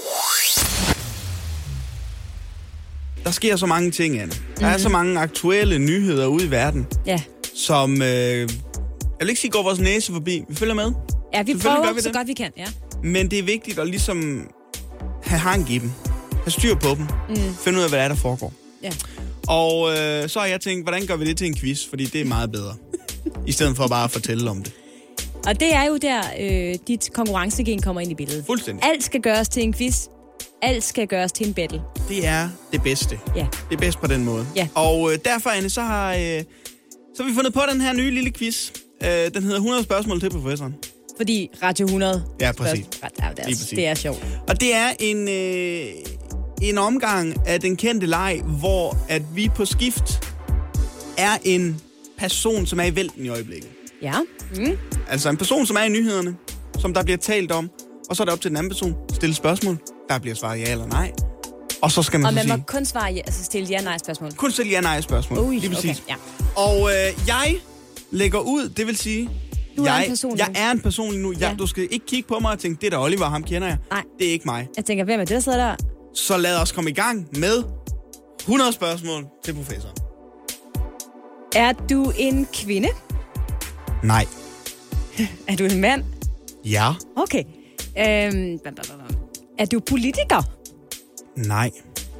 Der sker så mange ting, Anne. Der mm-hmm. er så mange aktuelle nyheder ude i verden, ja. som, øh, jeg vil ikke sige, går vores næse forbi. Vi følger med. Ja, vi prøver vi så godt vi kan, ja. Men det er vigtigt at ligesom have hang i dem. Have styr på dem. Mm. Finde ud af, hvad der er, der foregår. Ja. Og øh, så har jeg tænkt, hvordan gør vi det til en quiz? Fordi det er meget bedre. I stedet for bare at fortælle om det. Og det er jo der, øh, dit konkurrencegen kommer ind i billedet. Fuldstændig. Alt skal gøres til en quiz. Alt skal gøres til en battle. Det er det bedste. Ja. Det er bedst på den måde. Ja. Og øh, derfor, Anne, så har, øh, så har vi fundet på den her nye lille quiz. Øh, den hedder hundrede spørgsmål til professoren. Fordi Radio hundrede... Ja, præcis. Ja, det, er, præcis. Det er sjovt. Og det er en, øh, en omgang af den kendte leg, hvor at vi på skift er en person, som er i vælten i øjeblikket. Ja. Mm. Altså en person, som er i nyhederne, som der bliver talt om, og så er det op til den anden person at stille spørgsmål. Der bliver svaret ja eller nej. Og så skal man og så man sige... må kun svare ja, altså stille ja-nej-spørgsmål. Kun stille ja-nej-spørgsmål. Ui, lige præcis. Okay, ja. Og øh, jeg lægger ud, det vil sige... Du jeg, er en person jeg er en person lige nu. Jeg, ja. Du skal ikke kigge på mig og tænke, det er da Oliver, ham kender jeg. Nej. Det er ikke mig. Jeg tænker, hvem er det, der sidder der? Så lad os komme i gang med hundrede spørgsmål til professoren. Er du en kvinde? Nej. Er du en mand? Ja. Okay. Øhm, er du politiker? Nej.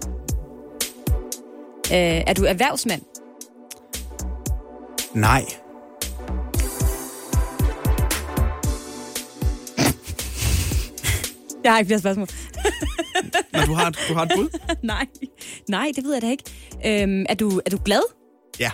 Øh, er du erhvervsmand? Nej. Jeg har ikke flere spørgsmål. Men du har, du har et bud? Nej. Nej, det ved jeg da ikke. Øhm, er, du, er du glad? Ja.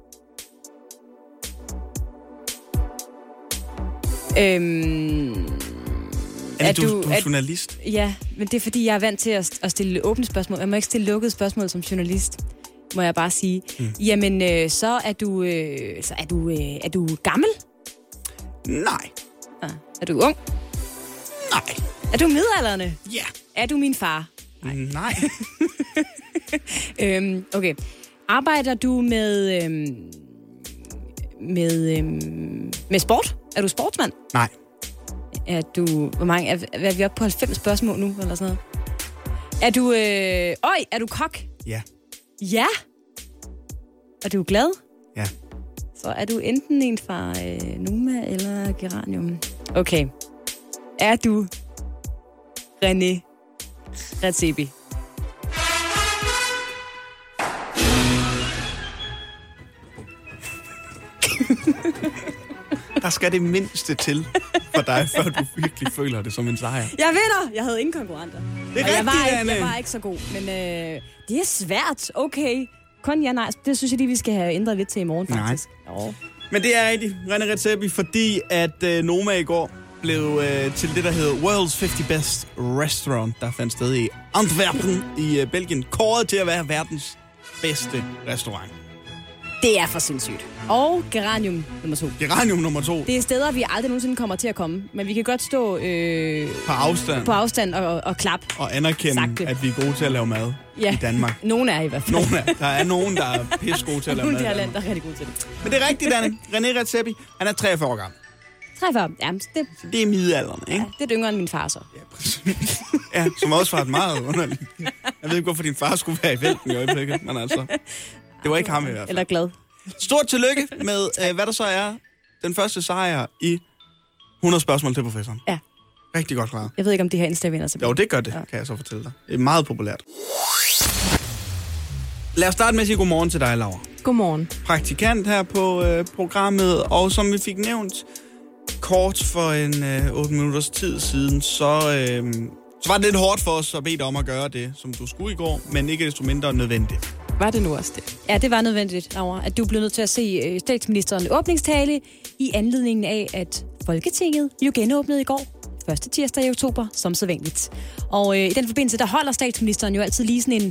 Øhm, er, er du, du, du er journalist? Er, ja, men det er fordi, jeg er vant til at, at stille åbne spørgsmål. Jeg må ikke stille lukkede spørgsmål som journalist, må jeg bare sige. Mm. Jamen, øh, så er du, øh, så er du, øh, er du gammel? Nej. Ah, er du ung? Nej. Er du midaldrende? Ja. Er du min far? Nej. Nej. øhm, okay. Arbejder du med, øhm, med, øhm, med sport? Er du sportsmand? Nej. Er du... Hvor mange... Er, er vi oppe på halvfems spørgsmål nu, eller sådan noget? Er du... Øh, øj, er du kok? Ja. Ja? Er du glad? Ja. Så er du enten en fra øh, Numa eller Geranium. Okay. Er du René Redzepi? Der skal det mindste til for dig, før du virkelig føler det som en sejr. Jeg vinder! Jeg havde ingen konkurrenter. Det er rigtigt, jeg var, ikke, Anne. jeg var ikke så god, men øh, det er svært. Okay. Kun ja, nej. Det synes jeg lige, vi skal have ændret lidt til i morgen, faktisk. Nej. Men det er rigtigt, René Redzepi, fordi at øh, Noma i går blev øh, til det, der hedder World's halvtreds Best Restaurant, der fandt sted i Antwerpen i øh, Belgien, kåret til at være verdens bedste restaurant. Det er for sindssygt. Og Geranium nummer to. Geranium nummer to. Det er steder, vi aldrig nogensinde kommer til at komme. Men vi kan godt stå øh, på afstand, på afstand og, og klappe. Og anerkende, sagte, at vi er gode til at lave mad ja. i Danmark. Nogen er i hvert fald. Nogen er. Der er nogen, der er pisse gode til at lave mad i Danmark. Land, der er rigtig gode til det. Men det er rigtigt, Anne. René Redzepi, han er treogfyrre år gammel. treogfyrre? Jamen, det... Det er middelalderen, ikke? Ja, det er yngre end min far så. Ja, præcis. Ja, som også var et meget underligt. Jeg ved ikke, hvorfor din far skulle være i vælten i øjeblikket, men altså... Det var ikke ham i hvert fald. Eller glad. Stort tillykke med, øh, hvad der så er den første sejr i hundrede spørgsmål til professoren. Ja. Rigtig godt klaret. Jeg ved ikke, om det her Insta vinder sig. Jo, det gør det, ja. Kan jeg så fortælle dig. Det er meget populært. Lad os starte med at sige godmorgen til dig, Laura. Godmorgen. Praktikant her på øh, programmet, og som vi fik nævnt kort for en øh, otte minutters tid siden, så, øh, så var det lidt hårdt for os at bede dig om at gøre det, som du skulle i går, men ikke desto mindre nødvendigt. Var det nu også det? Ja, det var nødvendigt, Laura, at du blev nødt til at se øh, statsministeren åbningstale i anledningen af, at Folketinget jo genåbnede i går, første tirsdag i oktober, som sædvanligt. Og øh, i den forbindelse, der holder statsministeren jo altid lige sådan en,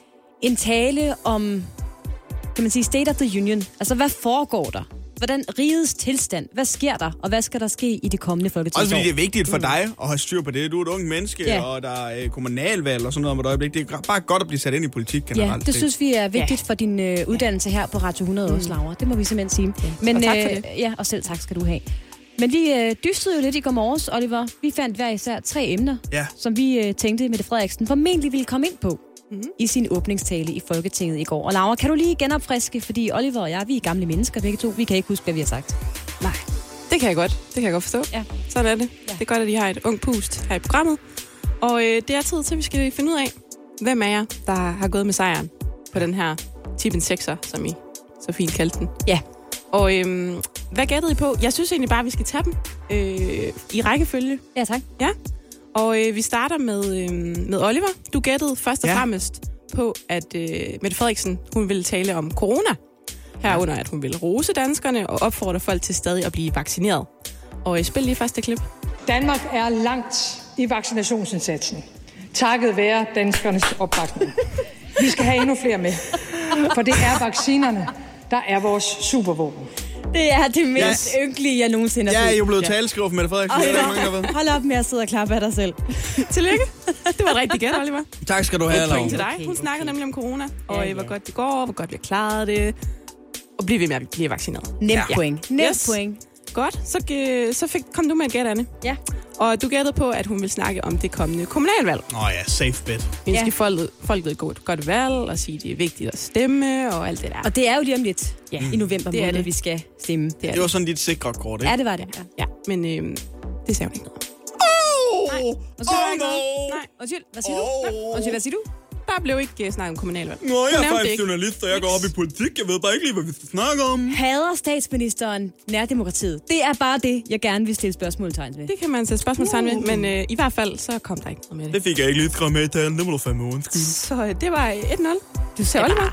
en tale om, kan man sige, State of the Union. Altså, hvad foregår der? Hvordan rigets tilstand? Hvad sker der? Og hvad skal der ske i det kommende folketingsår? Også fordi det er vigtigt for dig at have styr på det. Du er et ungt menneske, ja. og der er kommunalvalg og sådan noget om et øjeblik. Det er bare godt at blive sat ind i politik generelt. Ja, det synes vi er vigtigt ja. for din øh, uddannelse her på Radio hundrede mm. også, Laura. Det må vi simpelthen sige. Men, og tak for det. Øh, ja, og selv tak skal du have. Men vi øh, dystede jo lidt i går morges, Oliver. Vi fandt hver især tre emner, ja. som vi øh, tænkte, Mette Frederiksen formentlig ville komme ind på mm-hmm. i sin åbningstale i Folketinget i går. Og Laura, kan du lige genopfriske, fordi Oliver og jeg, vi er gamle mennesker begge to. Vi kan ikke huske, hvad vi har sagt. Nej, det kan jeg godt. Det kan jeg godt forstå. Ja. Sådan er det. Ja. Det er godt, at I har et ung pust her i programmet. Og øh, det er tid til, at vi skal finde ud af, hvem af jer, der har gået med sejren på den her tippen sekser, som I så fint kaldte den. Ja. Og øhm, hvad gættede I på? Jeg synes egentlig bare, at vi skal tage dem øh, i rækkefølge. Ja, tak. Ja. Og øh, vi starter med, øh, med Oliver. Du gættede først og ja. fremmest på, at øh, Mette Frederiksen, hun ville tale om corona. Herunder, at hun ville rose danskerne og opfordre folk til stadig at blive vaccineret. Og øh, spil lige første klip. Danmark er langt i vaccinationsindsatsen. Takket være danskernes opbakning. Vi skal have endnu flere med. For det er vaccinerne, der er vores supervåben. Det er det mest ja. ynkelige, jeg nogensinde har set. Jeg er jo blevet ja. taleskriver for Mette Frederiksen. Hold op med at sidde og klappe af dig selv. Tillykke. Det var rigtig gæt, Oliver. Tak skal du have, Laura. til dig. Hun okay, snakkede okay. nemlig om corona, og ja, ja. hvor godt det går, hvor godt vi klarede det, og blive ved med at blive vaccineret. Nemt ja. point. Nemt yes. point. Godt, så, så fik, kom du med et gæt, Anne. Ja. Og du gættede på, at hun ville snakke om det kommende kommunalvalg. Åh oh ja, safe bet. Vi skal ja. folket, folket et godt, godt valg, og sige, at det er vigtigt at stemme, og alt det der. Og det er jo lige om lidt ja. i november det måned, vi skal stemme. Det, det var sådan dit sikre kort, ikke? Ja, det var det. Ja, ja. men øh, det sagde hun ikke noget. Oh! Nej. Og så oh, no! Nej, undskyld, hvad siger oh. du? Undskyld, hvad siger du? Der blev ikke uh, snakket om kommunalvalg. Nå, jeg er faktisk journalist, og jeg går op i politik. Jeg ved bare ikke lige, hvad vi skal snakke om. Hader statsministeren nærdemokratiet? Det er bare det, jeg gerne vil stille spørgsmålstegn ved. Det kan man sætte spørgsmålstegn ved, men uh, i hvert fald, så kom der ikke noget med det. Det fik jeg ikke lige skrevet med i talen. Det må du fandme undskylde. Så uh, det var et nul. Du ser Oliver.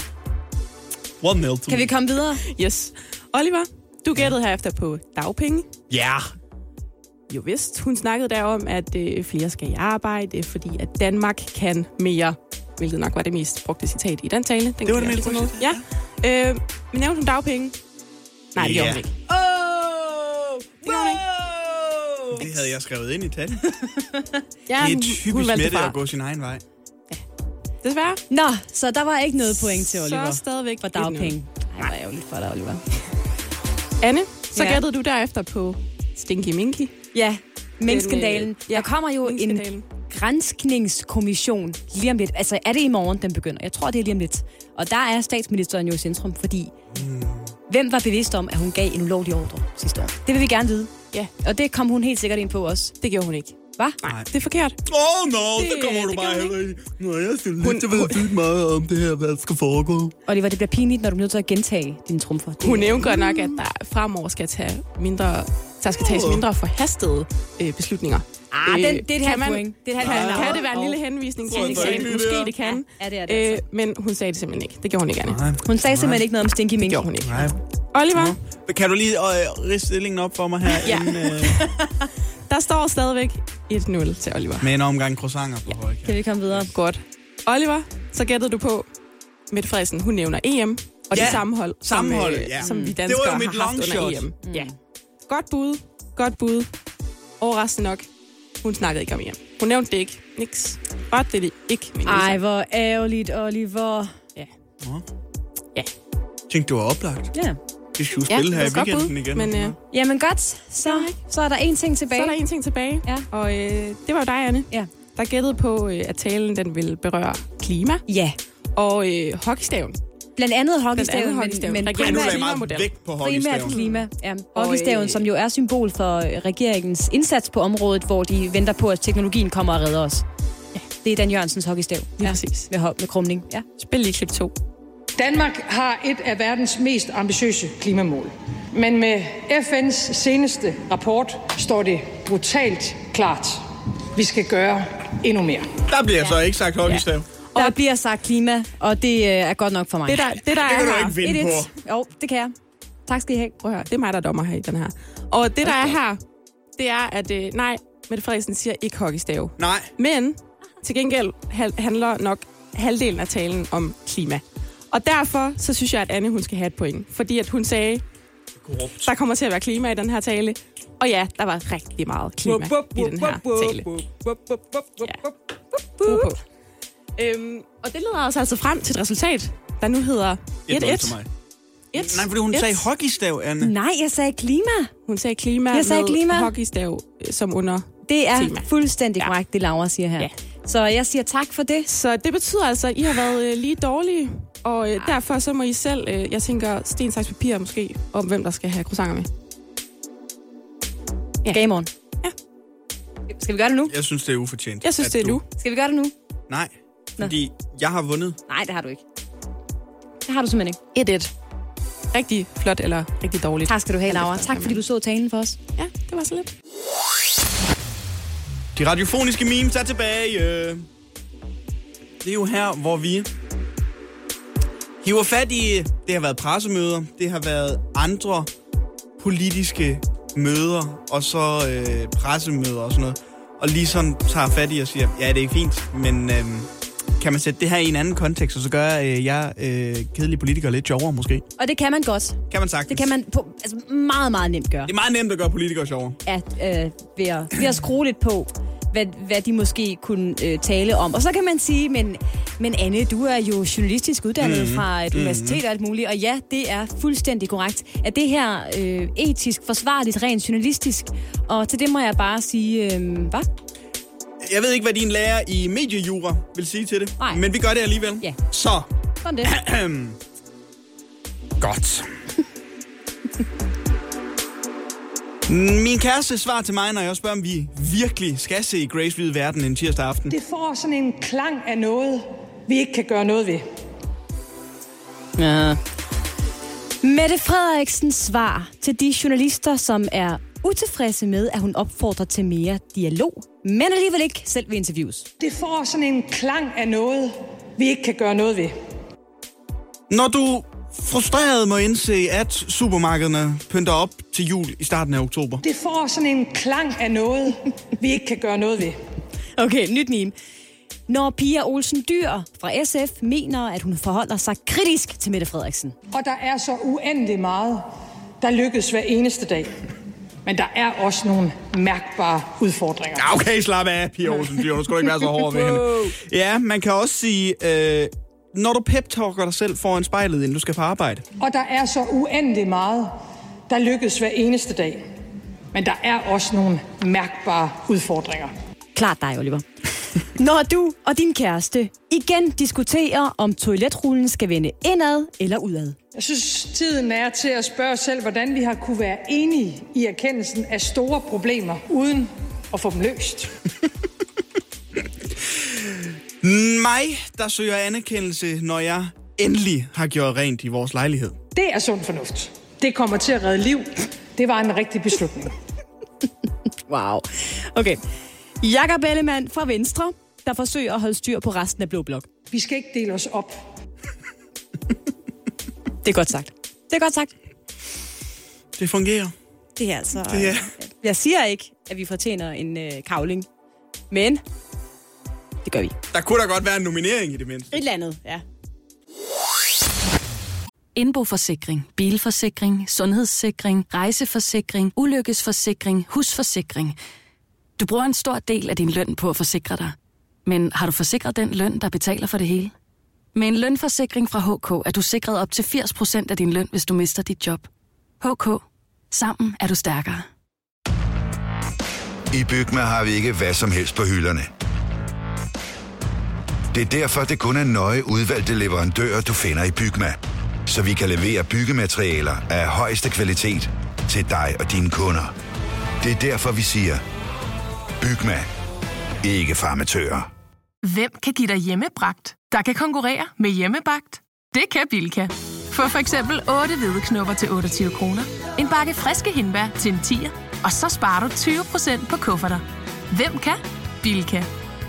one nul Kan vi komme videre? Yes. Oliver, du gættede herefter på dagpenge. Ja. Yeah. Jo vist. Hun snakkede derom, at uh, flere skal i arbejde, fordi at Danmark kan mere. Hvilket nok var det mest brugte citat i den tale. Den det var det mest brugte citat? Ja. Øh, men nævnte hun dagpenge? Nej, det gjorde hun ikke. Åh! Oh, det gjorde hun ikke. Det havde jeg skrevet ind i talen. Ja, det er typisk med det at gå sin egen vej. Ja. Desværre. Nå, så der var ikke noget point til Oliver. Så stadigvæk for dagpenge. Nej, hvor ærgerligt for dig, Oliver. Anne, så ja. gættede du derefter på Stinky Minky. Ja, minkskandalen. Ja, der kommer jo en granskningskommission lige om lidt. Altså, er det i morgen, den begynder? Jeg tror, det er lige om lidt. Og der er statsministeren jo i centrum, fordi mm. hvem var bevidst om, at hun gav en ulovlig ordre sidste år? Det vil vi gerne vide. Ja. Og det kom hun helt sikkert ind på også. Det gjorde hun ikke. Hvad? Nej, det er forkert. Åh, oh, no, det, det kommer du bare heller i. Nå, jeg synes lidt, jeg ved dybt meget om det her, hvad der skal foregå. Oliver, det bliver pinligt, når du er nødt til at gentage dine trumfer. Det hun nævnte godt nok, at der fremover skal tage mindre, der skal tages mindre forhastede øh, beslutninger. Ah, den, det er et halvt point. Det er et halvt kan, kan det være en lille henvisning til eksamen? Måske det kan. Ja, det er det altså. øh, Men hun sagde det simpelthen ikke. Det gjorde hun ikke, Anne. Nej. Hun sagde simpelthen ikke noget om Stinky Minky. Det gjorde hun ikke. Nej. Oliver? Nå. Kan du lige øh, riste stillingen op for mig her? Ja. Inden, øh... Der står stadigvæk et nul til Oliver. Med en omgang croissanter på ja. højk. Kan vi komme videre? Godt. Oliver, så gættede du på, Mette Frederiksen, hun nævner E M, og ja. det sammenhold, sammenhold som, øh, ja. som vi danskere har haft under E M. Mm. Ja. Godt bud. Godt bud. Overraskende nok. Hun snakkede ikke om E M. Hun nævnte det ikke. Niks. Godt det er det ikke. Ej, hvor ærgerligt, Oliver. Ja. Nå. Ja. Tænkte, du var oplagt. Ja. Vi skulle spille ja, her i weekenden igen. Men, øh, jamen godt, så, så er der en ting tilbage. Så er der en ting tilbage. Ja. Og øh, det var jo dig, Anne. Ja. Der gættede på, øh, at talen den ville berøre klima. Ja. Og øh, hockeystaven. Blandt andet hockeystaven, Blandt andet hockeystaven. men, men Ja, nu primært, lagde jeg meget vægt på hockeystaven. primært klima. Ja. Og, Hockeystaven, øh, som jo er symbol for øh, regeringens indsats på området, hvor de venter på, at teknologien kommer og redder os. Ja. Det er Dan Jørgensens hockeystav. Ja, præcis. Med, ho- med krumning. Ja. Spil lige klip to. Danmark har et af verdens mest ambitiøse klimamål. Men med F N's seneste rapport står det brutalt klart. Vi skal gøre endnu mere. Der bliver ja. så ikke sagt hockeystav. Ja. Der bliver sagt klima, og det øh, er godt nok for mig. Det der, det, der det er kan du her, ikke vinde på. Jo, det kan jeg. Tak skal I have. Prøv at høre, det er mig, der er dommer her i den her. Og det, der er her, det er, at øh, nej, Mette Frederiksen siger ikke hockeystav. Nej. Men til gengæld handler nok halvdelen af talen om klima. Og derfor, så synes jeg, at Anne, hun skal have et point. Fordi at hun sagde, Korrupt. der kommer til at være klima i den her tale. Og ja, der var rigtig meget klima i den her tale. Ja. Øhm, og det leder os altså frem til et resultat, der nu hedder et et. et. Nej, fordi hun et. sagde hockeystav, Anne. Nej, jeg sagde klima. Hun sagde klima jeg sagde med klima. hockeystav som under Det er tema. fuldstændig korrekt, ja. Det Laura siger her. Ja. Så jeg siger tak for det. Så det betyder altså, at I har været øh, lige dårlige, og øh, derfor så må I selv, øh, jeg tænker, sten, saks, papir måske, om hvem der skal have croissanter med. Ja. Game on. Ja. Skal vi gøre det nu? Jeg synes, det er ufortjent. Jeg synes, det er du... nu. Skal vi gøre det nu? Nej, fordi Nå. jeg har vundet. Nej, det har du ikke. Det har du simpelthen ikke. et et. Rigtig flot eller rigtig dårligt. Tak skal du have, Laura. Tak, fordi du så talen for os. Ja, det var så lidt. De radiofoniske memes er tilbage. Det er jo her, hvor vi hiver fat i... Det har været pressemøder, det har været andre politiske møder, og så øh, pressemøder og sådan noget. Og lige sådan tager fat i og siger, ja, det er fint, men øh, kan man sætte det her i en anden kontekst, og så gøre øh, jer øh, kedelige politikere lidt sjovere måske? Og det kan man godt. Kan man sagtens. Det kan man på, altså meget, meget nemt gøre. Det er meget nemt at gøre politikere sjovere. At, øh, ved, at, ved at skrue lidt på, hvad, hvad de måske kunne øh, tale om. Og så kan man sige, men, men Anne, du er jo journalistisk uddannet mm-hmm. fra et universitet mm-hmm. og alt muligt, og ja, det er fuldstændig korrekt. Er det her øh, etisk forsvarligt, rent journalistisk? Og til det må jeg bare sige, øh, hvad? Jeg ved ikke, hvad din lærer i mediejura vil sige til det, Nej. men vi gør det alligevel. Ja. Så. Sådan det. Godt. Min kæreste svar til mig, når jeg spørger, om vi virkelig skal se Grace Hvide Verden en tirsdag aften. Det får sådan en klang af noget, vi ikke kan gøre noget ved. Ja. Mette Frederiksens svar til de journalister, som er utilfredse med, at hun opfordrer til mere dialog, men alligevel ikke selv ved interviews. Det får sådan en klang af noget, vi ikke kan gøre noget ved. Når du frustreret må indse, at supermarkederne pynter op til jul i starten af oktober. Det får sådan en klang af noget, vi ikke kan gøre noget ved. Okay, nyt meme. Når Pia Olsen Dyhr fra S F mener, at hun forholder sig kritisk til Mette Frederiksen. Og der er så uendelig meget, der lykkes hver eneste dag. Men der er også nogle mærkbare udfordringer. Ja, okay, slap af, Pia Olsen Dyhr. Nu skal du ikke være så hård ved hende. Ja, man kan også sige, øh, når du pep-talker dig selv foran spejlet, inden du skal på arbejde. Og der er så uendelig meget, der lykkes hver eneste dag. Men der er også nogle mærkbare udfordringer. Klart dig, Oliver. Når du og din kæreste igen diskuterer, om toiletrullen skal vende indad eller udad. Jeg synes, tiden er til at spørge os selv, hvordan vi har kunne være enige i erkendelsen af store problemer, uden at få dem løst. Mig, der søger anerkendelse, når jeg endelig har gjort rent i vores lejlighed. Det er sund fornuft. Det kommer til at redde liv. Det var en rigtig beslutning. Wow. Okay. Jakob Ellemann fra Venstre, der forsøger at holde styr på resten af Blå Blok. Vi skal ikke dele os op. Det er godt sagt. Det er godt sagt. Det fungerer. Det er altså... Det er... Jeg siger ikke, at vi fortjener en øh, kavling. Men det gør vi. Der kunne da godt være en nominering i det mindste. Et eller andet, ja. Indboforsikring, bilforsikring, sundhedssikring, rejseforsikring, ulykkesforsikring, husforsikring. Du bruger en stor del af din løn på at forsikre dig. Men har du forsikret den løn, der betaler for det hele? Med en lønforsikring fra H K er du sikret op til firs procent af din løn, hvis du mister dit job. H K. Sammen er du stærkere. I Bygma har vi ikke hvad som helst på hylderne. Det er derfor, det kun er nøje udvalgte leverandører, du finder i Bygma. Så vi kan levere byggematerialer af højeste kvalitet til dig og dine kunder. Det er derfor, vi siger, Bygma. Ikke farmatører. Hvem kan give dig hjemmebragt, der kan konkurrere med Hjemmebagt? Det kan Bilka. Få for eksempel otte hvedeknupper til otteogtyve kroner, en bakke friske hindbær til en tier, og så sparer du tyve procent på kufferter. Hvem kan? Bilka.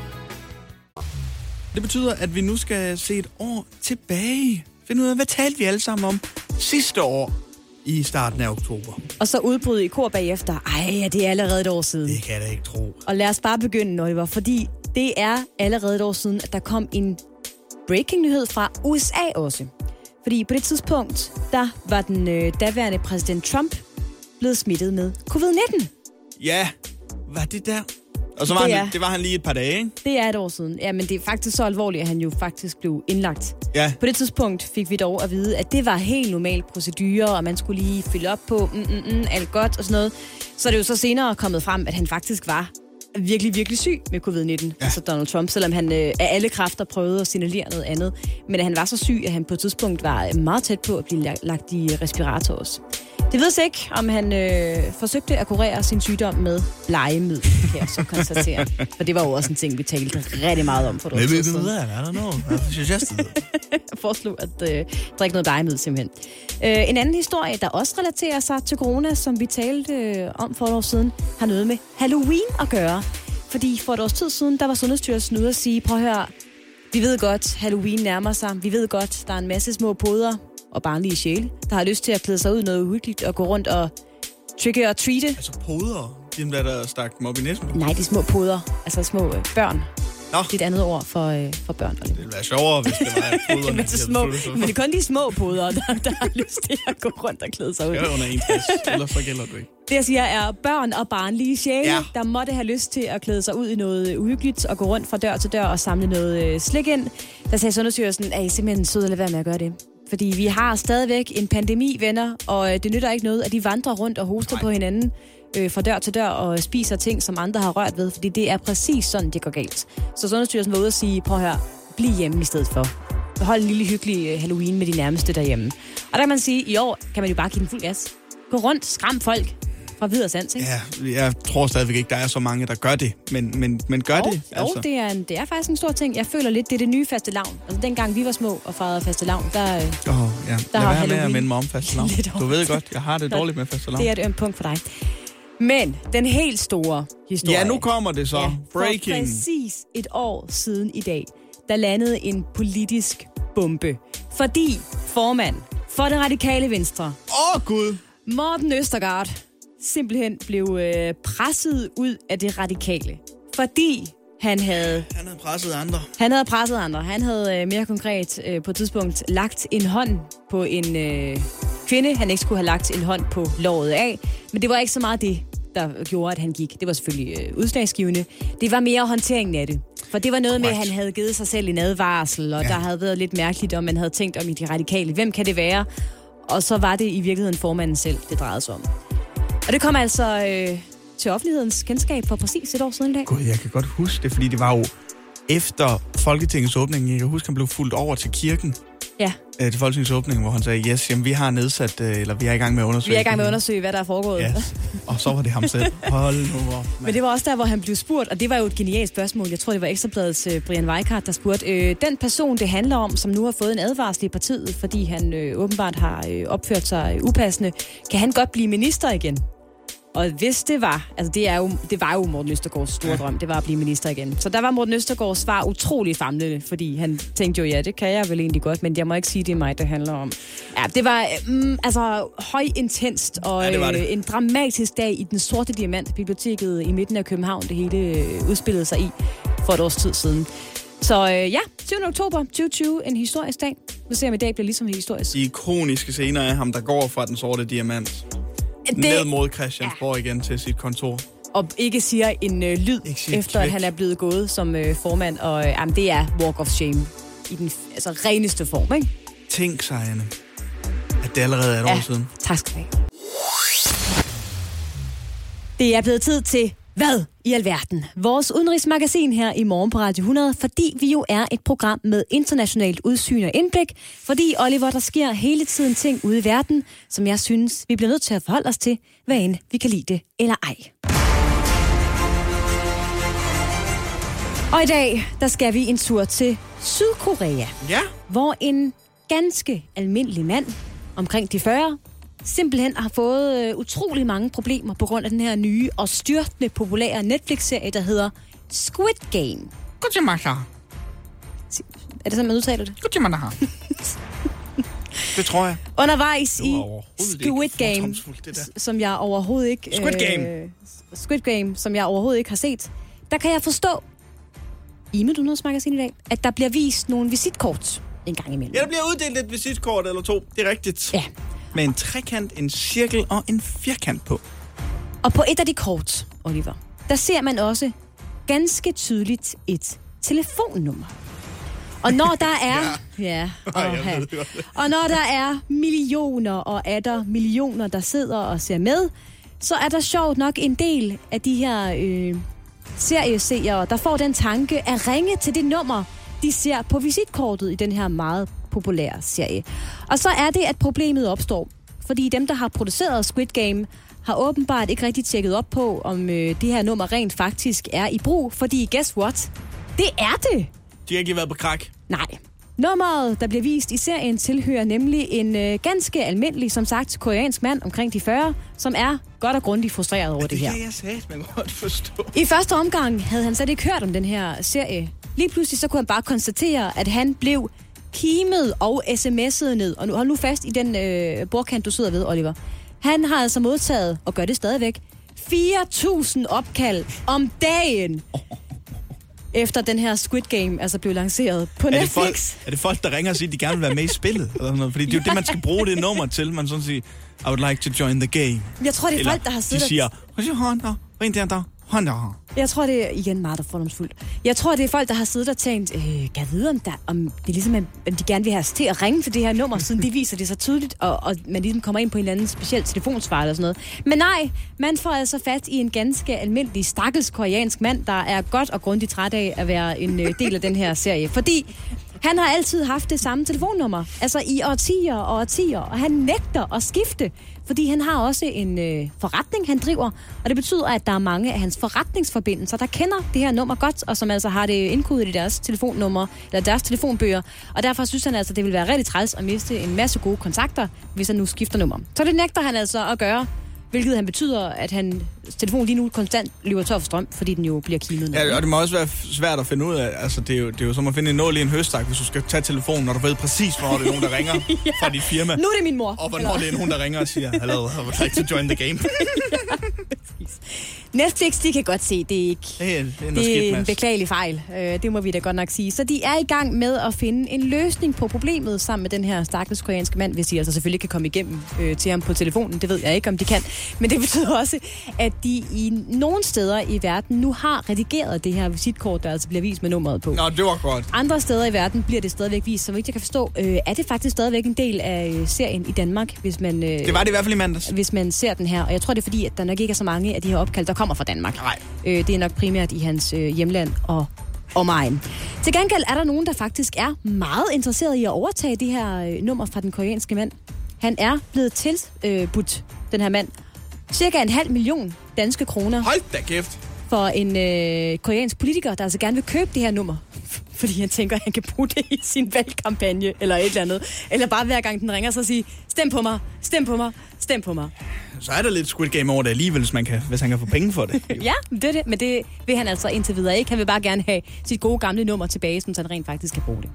Det betyder, at vi nu skal se et år tilbage. Finde ud af, hvad talte vi alle sammen om sidste år i starten af oktober. Og så udbryde i kor bagefter. Ej, ja, det er allerede et år siden. Det kan jeg da ikke tro. Og lad os bare begynde, Oliver, fordi det er allerede et år siden, at der kom en breaking-nyhed fra U S A også. Fordi på det tidspunkt, der var den øh, daværende præsident Trump blevet smittet med covid nitten. Ja, var det der? Og så var det, han, det var han lige et par dage, ikke? Det er et år siden. Ja, men det er faktisk så alvorligt, at han jo faktisk blev indlagt. Ja. På det tidspunkt fik vi dog at vide, at det var helt normal procedure, og man skulle lige fylde op på, mm, mm, mm, alt godt og sådan noget. Så er det jo så senere kommet frem, at han faktisk var virkelig, virkelig syg med covid nitten. Ja. Altså Donald Trump, selvom han øh, af alle kræfter prøvede at signalere noget andet. Men at han var så syg, at han på et tidspunkt var meget tæt på at blive lagt i respirator også. Det ved ikke, om han øh, forsøgte at kurere sin sygdom med blegemiddel, kan jeg så konstatere. For det var jo også en ting, vi talte rigtig meget om for et år siden. Maybe do that, I don't know. I suggested it. Jeg foreslog at øh, drikke noget blegemiddel simpelthen. Øh, en anden historie, der også relaterer sig til corona, som vi talte øh, om for et år siden, har noget med Halloween at gøre. Fordi for et års tid siden, der var Sundhedsstyrelsen ude at sige, prøv at høre, vi ved godt, Halloween nærmer sig. Vi ved godt, der er en masse små poder og barnlige sjæle, der har lyst til at klæde sig ud noget uhyggeligt og gå rundt og tricke og treate. Altså poder? Dem der, der stak dem op i næsen? Nej, de små poder. Altså små øh, børn. Nå. Det er et andet ord for, øh, for børn. Det ville være sjovere, hvis det var poder. men, små, men det er kun de små poder, der, der har lyst til at gå rundt og klæde sig ud. Det er under en plads, ellers så gælder du ikke. Det jeg siger er børn og barnlige sjæle, ja. der måtte have lyst til at klæde sig ud i noget uhyggeligt og gå rundt fra dør til dør og samle noget øh, slik ind. Der sagde Sundhedsstyrelsen, at I simpelthen sød at lade være med at gøre det. Fordi vi har stadigvæk en pandemi, venner, og det nytter ikke noget, at de vandrer rundt og hoster Nej. på hinanden øh, fra dør til dør og spiser ting, som andre har rørt ved, fordi det er præcis sådan, det går galt. Så Sundhedsstyrelsen var ude og sige, prøv at høre, bliv hjemme i stedet for. Hold en lille hyggelig Halloween med de nærmeste derhjemme. Og der kan man sige, i år kan man jo bare give den fuld gas. Gå rundt, skram folk fra vid og sans, ikke? Ja, jeg tror stadigvæk ikke, der er så mange, der gør det, men, men, men gør jo, det. Altså. Jo, det er, en, det er faktisk en stor ting. Jeg føler lidt, det er det nye fastelavn. Altså dengang vi var små og fejrede fastelavn, der, oh, ja. der har Halloween. med at minde mig om fastelavn. Du ved godt, jeg har det dårligt med fastelavn. Det er et ømt punkt for dig. Men den helt store historie... Ja, nu kommer det så. Ja, Breaking. For præcis et år siden i dag, der landede en politisk bombe. Fordi formand for det radikale venstre... Åh, oh, Gud! Morten Østergaard simpelthen blev øh, presset ud af det radikale. Fordi han havde... Han havde presset andre. Han havde presset andre. Han havde øh, mere konkret øh, på et tidspunkt lagt en hånd på en øh, kvinde, han ikke skulle have lagt en hånd på låret af. Men det var ikke så meget det, der gjorde, at han gik. Det var selvfølgelig øh, udslagsgivende. Det var mere håndteringen af det. For det var noget Correct. med, at han havde givet sig selv en advarsel, og ja. der havde været lidt mærkeligt, om man havde tænkt om i de radikale. Hvem kan det være? Og så var det i virkeligheden formanden selv, det drejede sig om. Og det kom altså øh, til offentlighedens kendskab for præcis et år siden i dag. Gud, jeg kan godt huske det, fordi det var jo efter Folketingets åbning. Jeg kan huske, han blev fulgt over til kirken. Ja. Øh, til Folketingets åbning, hvor han sagde, yes, jamen, vi har nedsat, øh, eller vi er i gang med at undersøge. Vi er i gang med at undersøge, hvad der er foregået. Ja. Og så var det ham selv. Hold nu op. Men det var også der, hvor han blev spurgt, og det var jo et genialt spørgsmål. Jeg tror, det var Ekstrabladets øh, Brian Weikart, der spurgte. Øh, den person, det handler om, som nu har fået en advarsel i partiet, fordi han øh, åbenbart har øh, opført sig øh, upassende, kan han godt blive minister igen? Og hvis det var, altså det, er jo, det var jo Morten Østergaards store ja. drøm, det var at blive minister igen. Så der var Morten Østergaards svar utroligt famlende, fordi han tænkte jo, ja, det kan jeg vel egentlig godt, men jeg må ikke sige, det er mig, det handler om. Ja, det var mm, altså højintenst og ja, det det. Øh, en dramatisk dag i Den Sorte Diamant, biblioteket i midten af København, det hele øh, udspillede sig i for et års tid siden. Så øh, ja, syvende oktober tyve tyve, en historisk dag. Vi ser om i dag bliver ligesom historisk. De ikoniske scener af ham, der går fra Den Sorte Diamant det... ned mod Christiansborg ja. igen til sit kontor. Og ikke siger en øh, lyd, efter kvæk. At han er blevet gået som øh, formand. Og øh, jamen, det er walk of shame i den altså, reneste form, ikke? Tænk sig, Anne, at det allerede er et ja, år siden. Tak skal du have. Det er blevet tid til Hvad i alverden? Vores udenrigsmagasin her i morgen på Radio hundrede, fordi vi jo er et program med internationalt udsyn og indblik, fordi, Oliver, der sker hele tiden ting ude i verden, som jeg synes, vi bliver nødt til at forholde os til, hvad end vi kan lide det eller ej. Og i dag, der skal vi en tur til Sydkorea, ja. hvor en ganske almindelig mand, omkring de fyrre, simpelthen har fået øh, utrolig mange problemer på grund af den her nye og styrtende populære Netflix-serie, der hedder Squid Game. Godjamaka. Er det sådan, man udtaler det? Godjamaka. Det tror jeg. Undervejs i Squid Game, som jeg overhovedet ikke... Squid Game. Øh, Squid Game, som jeg overhovedet ikke har set, der kan jeg forstå, i mit udenrigsmagasin i dag, at der bliver vist nogle visitkort en gang imellem. Ja, der bliver uddelt et visitkort eller to. Det er rigtigt. Ja. Med en trekant, en cirkel og en firkant på. Og på et af de kort, Oliver, der ser man også ganske tydeligt et telefonnummer. Og når der er... ja, ja og, og når der er millioner og atter millioner, der sidder og ser med, så er der sjovt nok en del af de her øh, serieseere, der får den tanke at ringe til det nummer, de ser på visitkortet i den her meget populære serie. Og så er det, at problemet opstår. Fordi dem, der har produceret Squid Game, har åbenbart ikke rigtig tjekket op på, om øh, det her nummer rent faktisk er i brug. Fordi guess what? Det er det! De har ikke været på krak. Nej. Nummeret, der bliver vist i serien, tilhører nemlig en øh, ganske almindelig, som sagt, koreansk mand omkring de fyrre, som er godt og grundigt frustreret over det, det her. Det kan jeg sige, man godt forstå. I første omgang havde han slet ikke hørt om den her serie. Lige pludselig så kunne han bare konstatere, at han blev kimet og sms'et ned. Og nu, hold nu fast i den øh, bordkant, du sidder ved, Oliver. Han har altså modtaget, og gør det stadigvæk, fire tusind opkald om dagen. Efter den her Squid Game altså blev lanceret på er Netflix. Det folk, er det folk, der ringer og siger, at de gerne vil være med i spillet? Eller noget? Fordi det er jo det, man skal bruge det nummer til. Man sådan siger, I would like to join the game. Jeg tror, det er eller folk, der har siddet... de siger, jeg tror, det er igen meget fordomsfuldt. Jeg tror, det er folk, der har siddet og tænkt, øh, kan jeg vide, om, der, om det er ligesom, at de gerne vil have os til at ringe til det her nummer, siden de viser det så tydeligt, og, og man ligesom kommer ind på en eller anden speciel telefonsvar eller sådan noget. Men nej, man får altså fat i en ganske almindelig, stakkels koreansk mand, der er godt og grundigt træt af at være en øh, del af den her serie. Fordi han har altid haft det samme telefonnummer, altså i årtier og årtier, og han nægter at skifte, fordi han har også en øh, forretning, han driver, og det betyder, at der er mange af hans forretningsforbindelser, der kender det her nummer godt, og som altså har det indkodet i deres telefonnummer, eller deres telefonbøger, og derfor synes han altså, det vil være rigtig træls at miste en masse gode kontakter, hvis han nu skifter nummer. Så det nægter han altså at gøre, hvilket han betyder, at hans telefon lige nu konstant løber tør for strøm, fordi den jo bliver kimet. Ja, og det må også være svært at finde ud af. Altså, det er jo, det er jo som at finde en nål i en høstak, hvis du skal tage telefonen, når du ved præcis, hvornår det er nogen, der ringer ja. fra dit firma. Nu er det min mor. Og hvornår det er nogen, der ringer og siger, hello, I would like to join the game. ja, Netflix, de kan godt se, det er ikke det er, det er, det er en beklagelig fejl. Øh, det må vi da godt nok sige. Så de er i gang med at finde en løsning på problemet sammen med den her stakkels koreanske mand, hvis de altså selvfølgelig kan komme igennem øh, til ham på telefonen. Det ved jeg ikke, om de kan. Men det betyder også, at de i nogle steder i verden nu har redigeret det her visitkort, der altså bliver vist med nummeret på. Nå, det var godt. Andre steder i verden bliver det stadigvæk vist, så vidt jeg kan forstå, øh, er det faktisk stadigvæk en del af serien i Danmark, hvis man... Øh, det var det i hvert fald i mandags. Hvis man ser den her, og jeg tror, det er fordi, at der nok ikke er så mange af de her opkald, der kommer fra Danmark. Nej. Øh, det er nok primært i hans øh, hjemland og omegn. Til gengæld er der nogen, der faktisk er meget interesseret i at overtage det her øh, nummer fra den koreanske mand. Han er blevet tilbudt, øh, den her mand, cirka en halv million danske kroner. Hold da kæft! For en øh, koreansk politiker, der altså gerne vil købe det her nummer. Fordi han tænker, at han kan bruge det i sin valgkampagne, eller et eller andet. Eller bare hver gang den ringer, så sige, stem på mig, stem på mig, stem på mig. Så er der lidt Squid Game over det alligevel, hvis, man kan, hvis han kan få penge for det. ja, det er det. Men det vil han altså indtil videre ikke. Han vil bare gerne have sit gode gamle nummer tilbage, så han rent faktisk kan bruge det.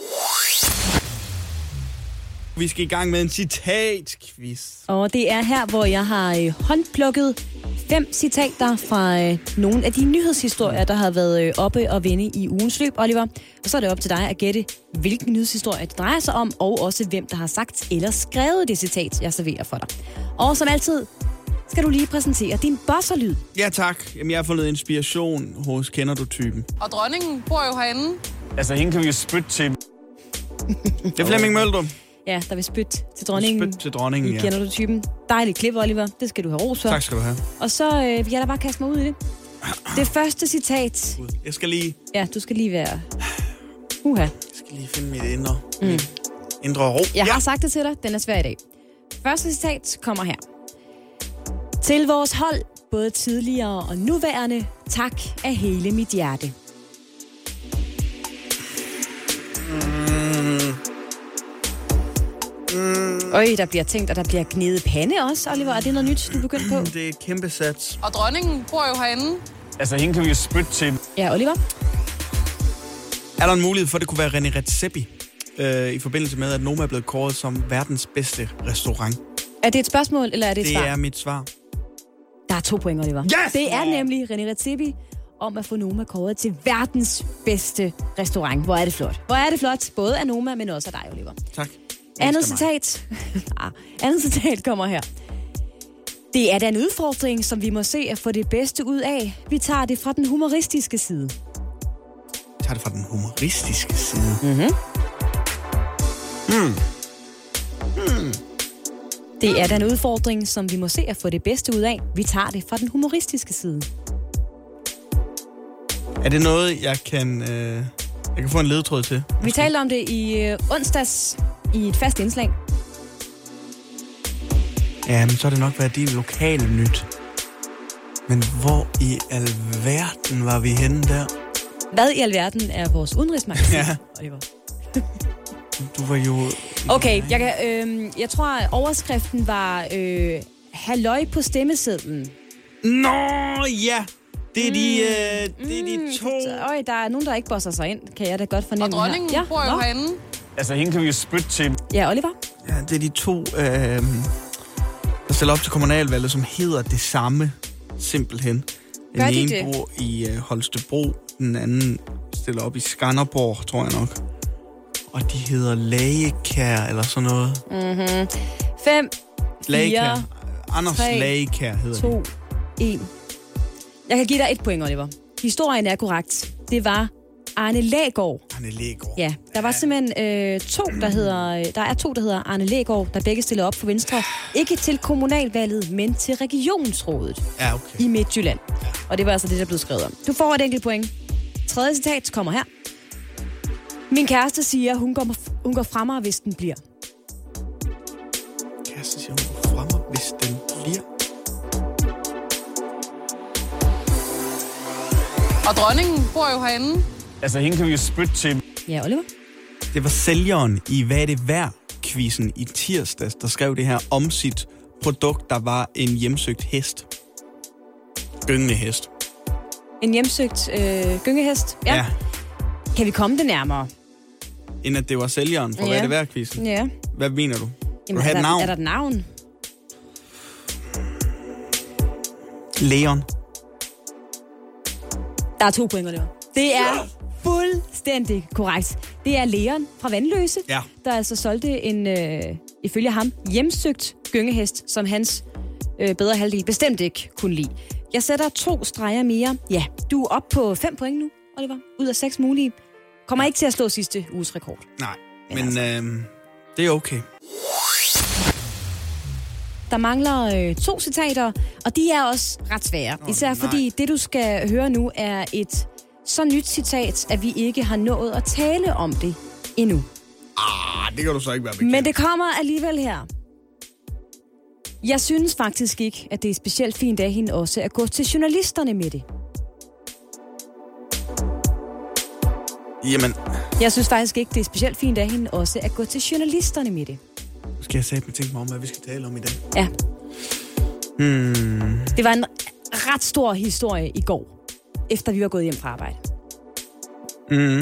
Vi skal i gang med en citatquiz. Og det er her, hvor jeg har øh, håndplukket fem citater fra øh, nogle af de nyhedshistorier, der har været øh, oppe og vende i ugens løb, Oliver. Og så er det op til dig at gætte, hvilken nyhedshistorie det drejer sig om, og også hvem, der har sagt eller skrevet det citat, jeg serverer for dig. Og som altid skal du lige præsentere din buzzer-lyd. Ja tak. Jamen, jeg har fundet inspiration hos Kender du typen. Og dronningen bor jo herinde. Altså, hende kan vi jo spytte til. Det er Flemming Møldrup. Ja, der vil spytte til dronningen. Spyt til dronningen, ja. Kender du typen? Dejligt klip, Oliver. Det skal du have ros for. Tak skal du have. Og så øh, vil jeg da bare kaste mig ud i det. Det første citat... Jeg skal lige... Ja, du skal lige være... Uha. Jeg skal lige finde mit indre... Mm. Indre ro. Jeg ja. har sagt det til dig. Den er svær i dag. Første citat kommer her. Til vores hold, både tidligere og nuværende, tak af hele mit hjerte. Mm. Mm. Øj, der bliver tænkt, og der bliver gnedet pande også, Oliver. Er det noget nyt, du er begyndt på? Det er et kæmpe sats. Og dronningen bor jo herinde. Altså, hende kan vi jo spytte til. Ja, Oliver? Er der en mulighed for, at det kunne være René Redzepi, øh, i forbindelse med, at Noma er blevet kåret som verdens bedste restaurant? Er det et spørgsmål, eller er det et det svar? Det er mit svar. Der er to point, Oliver. Yes! Det er nemlig René Redzepi om at få Noma kåret til verdens bedste restaurant. Hvor er det flot. Hvor er det flot, både af Noma, men også af dig, Oliver. Tak. Andet citat. ah, andet citat kommer her. Det er da en udfordring, som vi må se at få det bedste ud af. Vi tager det fra den humoristiske side. Vi tager det fra den humoristiske side. Mhm. Hmm. Hmm. Det er da en udfordring, som vi må se at få det bedste ud af. Vi tager det fra den humoristiske side. Er det noget, jeg kan, øh, jeg kan få en ledetråd til? Vi talte om det i øh, onsdags i et fast indslag. Ja, men så har det nok været din lokale nyt. Men hvor i alverden var vi henne der? Hvad i alverden er vores udenrigsmagasin, ja. Oliver? Du var jo... Okay, jeg, kan, øh, jeg tror, at overskriften var øh, halløj på stemmesedlen. Nå, ja! Det er de, øh, det er de mm, to... Øj, der er nogen, der ikke bosser sig ind, kan jeg da godt fornemme. Og dronningen her. Ja, bor jo herinde. Altså, hende kan vi jo spytte til. Ja, Oliver? Ja, det er de to, øh, der stiller op til kommunalvalget, som hedder det samme, simpelthen. Gør den de ene det? bor i øh, Holstebro, den anden stiller op i Skanderborg, tror jeg nok. Og de hedder Lagekær, eller sådan noget. Mhm. Fem, Lagekær. fire, Anders tre, Lagekær hedder to, de. en. Jeg kan give dig et point, Oliver. Historien er korrekt. Det var Arne Lægaard. Arne Lægaard. Ja, der var simpelthen øh, to, der hedder, der er to, der hedder Arne Lægaard, der begge stiller op for Venstre. Ikke til kommunalvalget, men til regionsrådet ja, okay. i Midtjylland. Og det var altså det, der blev skrevet om. Du får et enkelt point. Tredje citat kommer her. Min kæreste siger, hun går, hun går fra mig, hvis den bliver. Kæreste siger, hun går fra mig, hvis den bliver. Og dronningen bor jo herinde. Altså, hende kan vi jo spytte til. Ja, Oliver? Det var sælgeren i Hvad er det værd-quizzen i tirsdags, der skrev det her om sit produkt, der var en hjemsøgt hest. Gyngende hest. En hjemsøgt øh, gyngehest? Ja. ja. Kan vi komme det nærmere? End at det var sælgeren for ja. Hvad er det værd-quizzen. Ja. Hvad mener du? Jamen, du have er, et der, navn? er der et navn? Leon. Der er to point, Oliver. Det er fuldstændig korrekt. Det er Leon fra Vandløse, ja. der altså solgte en, øh, ifølge ham, hjemsøgt gyngehest, som hans øh, bedre halvdel bestemt ikke kunne lide. Jeg sætter to streger mere. Ja, du er oppe på fem point nu, Oliver. Ud af seks mulige. Kommer ikke til at slå sidste uges rekord. Nej, men, men altså. øh, det er okay. Der mangler øh, to citater, og de er også ret svære. Oh, Især nej. fordi det, du skal høre nu, er et så nyt citat, at vi ikke har nået at tale om det endnu. Ah, det kan du så ikke være bekendt. Men det kommer alligevel her. Jeg synes faktisk ikke, at det er specielt fint af hende også at gå til journalisterne med det. Jamen... Jeg synes faktisk ikke, det er specielt fint af hende også at gå til journalisterne med det. Nu skal jeg sætte mig tænke mig om, hvad vi skal tale om i dag. Ja. Hmm. Det var en ret stor historie i går, efter vi var gået hjem fra arbejde. Mm.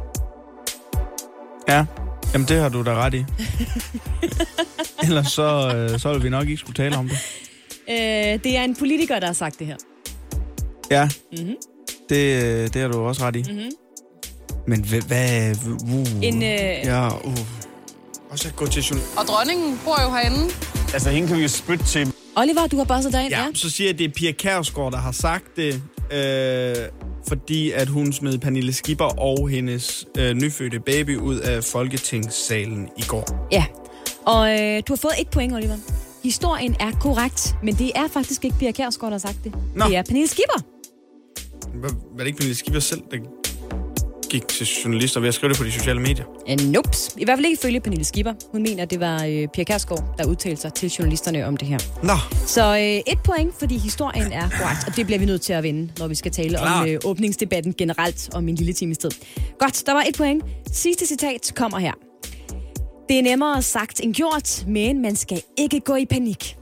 Ja, jamen det har du da ret i. Ellers så, øh, så ville vi nok ikke skulle tale om det. Øh, det er en politiker, der har sagt det her. Ja, mm-hmm. det, det har du også ret i. Mm-hmm. Men hvad... hvad uh, en... Øh... Ja, uh. Også at gå til journal... Og dronningen bor jo herinde. Altså, hende kan vi jo spytte til. Oliver, du har bosset dig ind, ja. ja. Så siger jeg, at det er Pia Kjærsgaard, der har sagt det, øh, fordi at hun smed Pernille Skipper og hendes øh, nyfødte baby ud af Folketingssalen i går. Ja, og øh, du har fået et point, Oliver. Historien er korrekt, men det er faktisk ikke Pia Kjærsgaard, der har sagt det. Nå. Det er Pernille Skipper. Var, var det ikke Pernille Skipper selv, der gik til journalister ved at skrive det på de sociale medier? Uh, nope. I hvert fald ikke ifølge Pernille Skipper. Hun mener, at det var øh, Pia Kjærsgaard, der udtalte sig til journalisterne om det her. Nå. Så øh, et point, fordi historien er korrekt, og det bliver vi nødt til at vinde, når vi skal tale Klar. om øh, åbningsdebatten generelt om en lille times tid. Godt, der var et point. Sidste citat kommer her. Det er nemmere sagt end gjort, men man skal ikke gå i panik.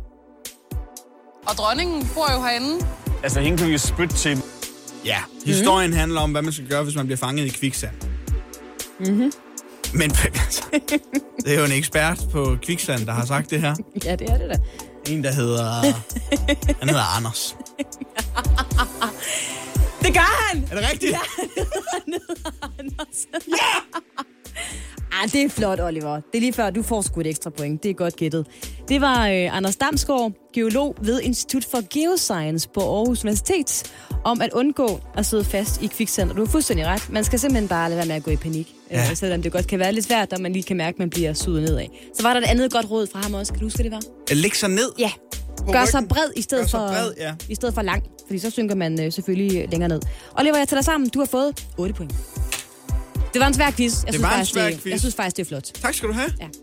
Og dronningen bor jo herinde. Altså, hende kan vi jo spytte til. Ja, historien mm. handler om, hvad man skal gøre, hvis man bliver fanget i kviksand. Mhm. Men altså, det er jo en ekspert på kviksand, der har sagt det her. Ja, det er det da. En, der hedder... Han hedder Anders. Det gør han! Er det rigtigt? Ja, han hedder Anders. Ja! Ah, det er flot, Oliver. Det er lige før, du får sgu et ekstra point. Det er godt gættet. Det var øh, Anders Damsgaard, geolog ved Institut for Geoscience på Aarhus Universitet, om at undgå at sidde fast i kviksand. Og du har fuldstændig ret. Man skal simpelthen bare lade være med at gå i panik. Ja. Øh, selvom det godt kan være lidt svært, og man lige kan mærke, at man bliver suget nedad. Så var der et andet godt råd fra ham også. Kan du huske, hvad det var? Læg sig ned? Ja. Gør sig bred i stedet, for, bred, ja. i stedet for lang. Fordi så synker man øh, selvfølgelig længere ned. Oliver, jeg tager dig sammen. Du har fået otte point. Det var en svær quiz. Jeg det synes var faktisk, en svær det, quiz. Jeg synes faktisk, det er flot. Tak skal du have. Ja.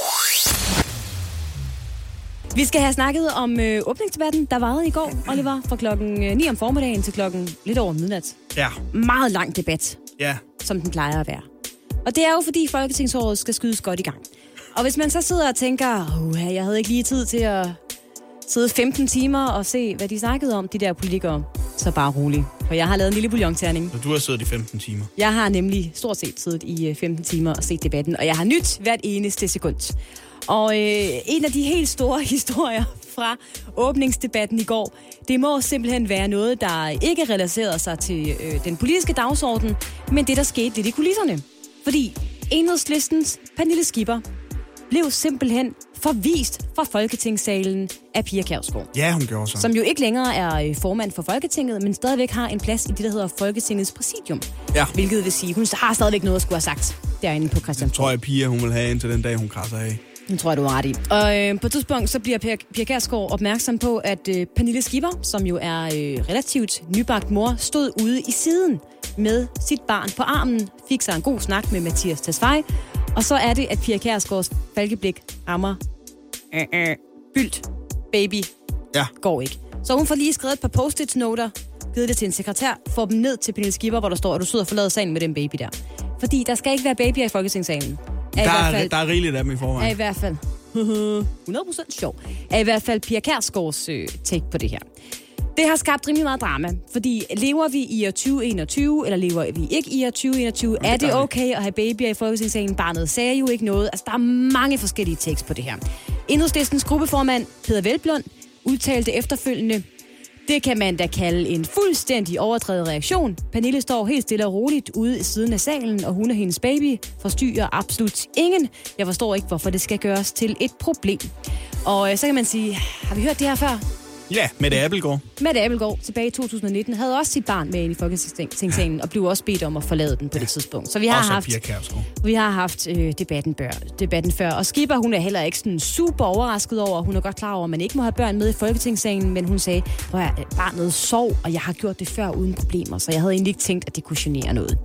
Vi skal have snakket om øh, åbningsdebatten, der varede i går, Oliver, fra klokken ni om formiddagen til klokken lidt over midnat. Ja. Meget lang debat, ja. som den plejer at være. Og det er jo, fordi Folketingsåret skal skydes godt i gang. Og hvis man så sidder og tænker, uh, jeg havde ikke lige tid til at sidde femten timer og se, hvad de snakkede om, de der politikere, så bare rolig. For jeg har lavet en lille bouillonterning. Så du har siddet i femten timer? Jeg har nemlig stort set siddet i femten timer og set debatten, og jeg har nyt hvert eneste sekund. Og øh, en af de helt store historier fra åbningsdebatten i går, det må simpelthen være noget, der ikke relaterer sig til øh, den politiske dagsorden, men det, der skete lidt i kulisserne. Fordi Enhedslistens Pernille Skipper blev simpelthen forvist fra Folketingssalen af Pia Kjærsgaard. Ja, hun gjorde så. Som jo ikke længere er formand for Folketinget, men stadigvæk har en plads i det, der hedder Folketingets præsidium. Ja. Hvilket vil sige, hun har stadigvæk noget at skulle have sagt derinde på Christiansborg. Det tror jeg, Pia hun vil have indtil den dag, hun krasser af. Det tror jeg, du er ret i. Og øh, på et tidspunkt, så bliver Pia, Pia Kjærsgaard opmærksom på, at øh, Pernille Skipper, som jo er øh, relativt nybagt mor, stod ude i siden med sit barn på armen, fik sig en god snak med Mathias Tesfaye, og så er det, at Pia Kjærsgaards falkeblik rammer øh, øh, byldt. Baby. Ja. Går ikke. Så hun får lige skrevet et par post-it-noter, givet det til en sekretær, får dem ned til Pernille Skipper, hvor der står, at du sidder og forlader sagen med den baby der. Fordi der skal ikke være babyer i Folketingssalen. Er der, i hvert er, fald, der er rigeligt af dem i forvejen. Er i hvert fald hundrede procent sjov. Er i hvert fald Pia Kjærsgaards øh, take på det her. Det har skabt rimelig meget drama, fordi lever vi i år tyve enogtyve, eller lever vi ikke i år tyve enogtyve? Er det okay at have babyer i Folketingssalen? Barnet sagde jo ikke noget. Altså, der er mange forskellige takes på det her. Enhedslistens gruppeformand, Peder Hvelplund, udtalte efterfølgende, det kan man da kalde en fuldstændig overdrevet reaktion. Pernille står helt stille og roligt ude i siden af salen, og hun og hendes baby forstyrrer absolut ingen. Jeg forstår ikke, hvorfor det skal gøres til et problem. Og øh, så kan man sige, har vi hørt det her før? Ja, Mette Abildgaard. Mette Abildgaard tilbage i to tusind nitten havde også sit barn med ind i Folketingssalen og blev også bedt om at forlade den på det tidspunkt. Så vi har også haft Pia Kjærsgaard. vi har haft øh, debatten, bør, debatten før. Og Skipper, hun er heller ikke sådan super overrasket over. Hun er godt klar over, at man ikke må have børn med i Folketingssalen, men hun sagde, at barnet sov, og jeg har gjort det før uden problemer, så jeg havde egentlig ikke tænkt, at det kunne genere noget.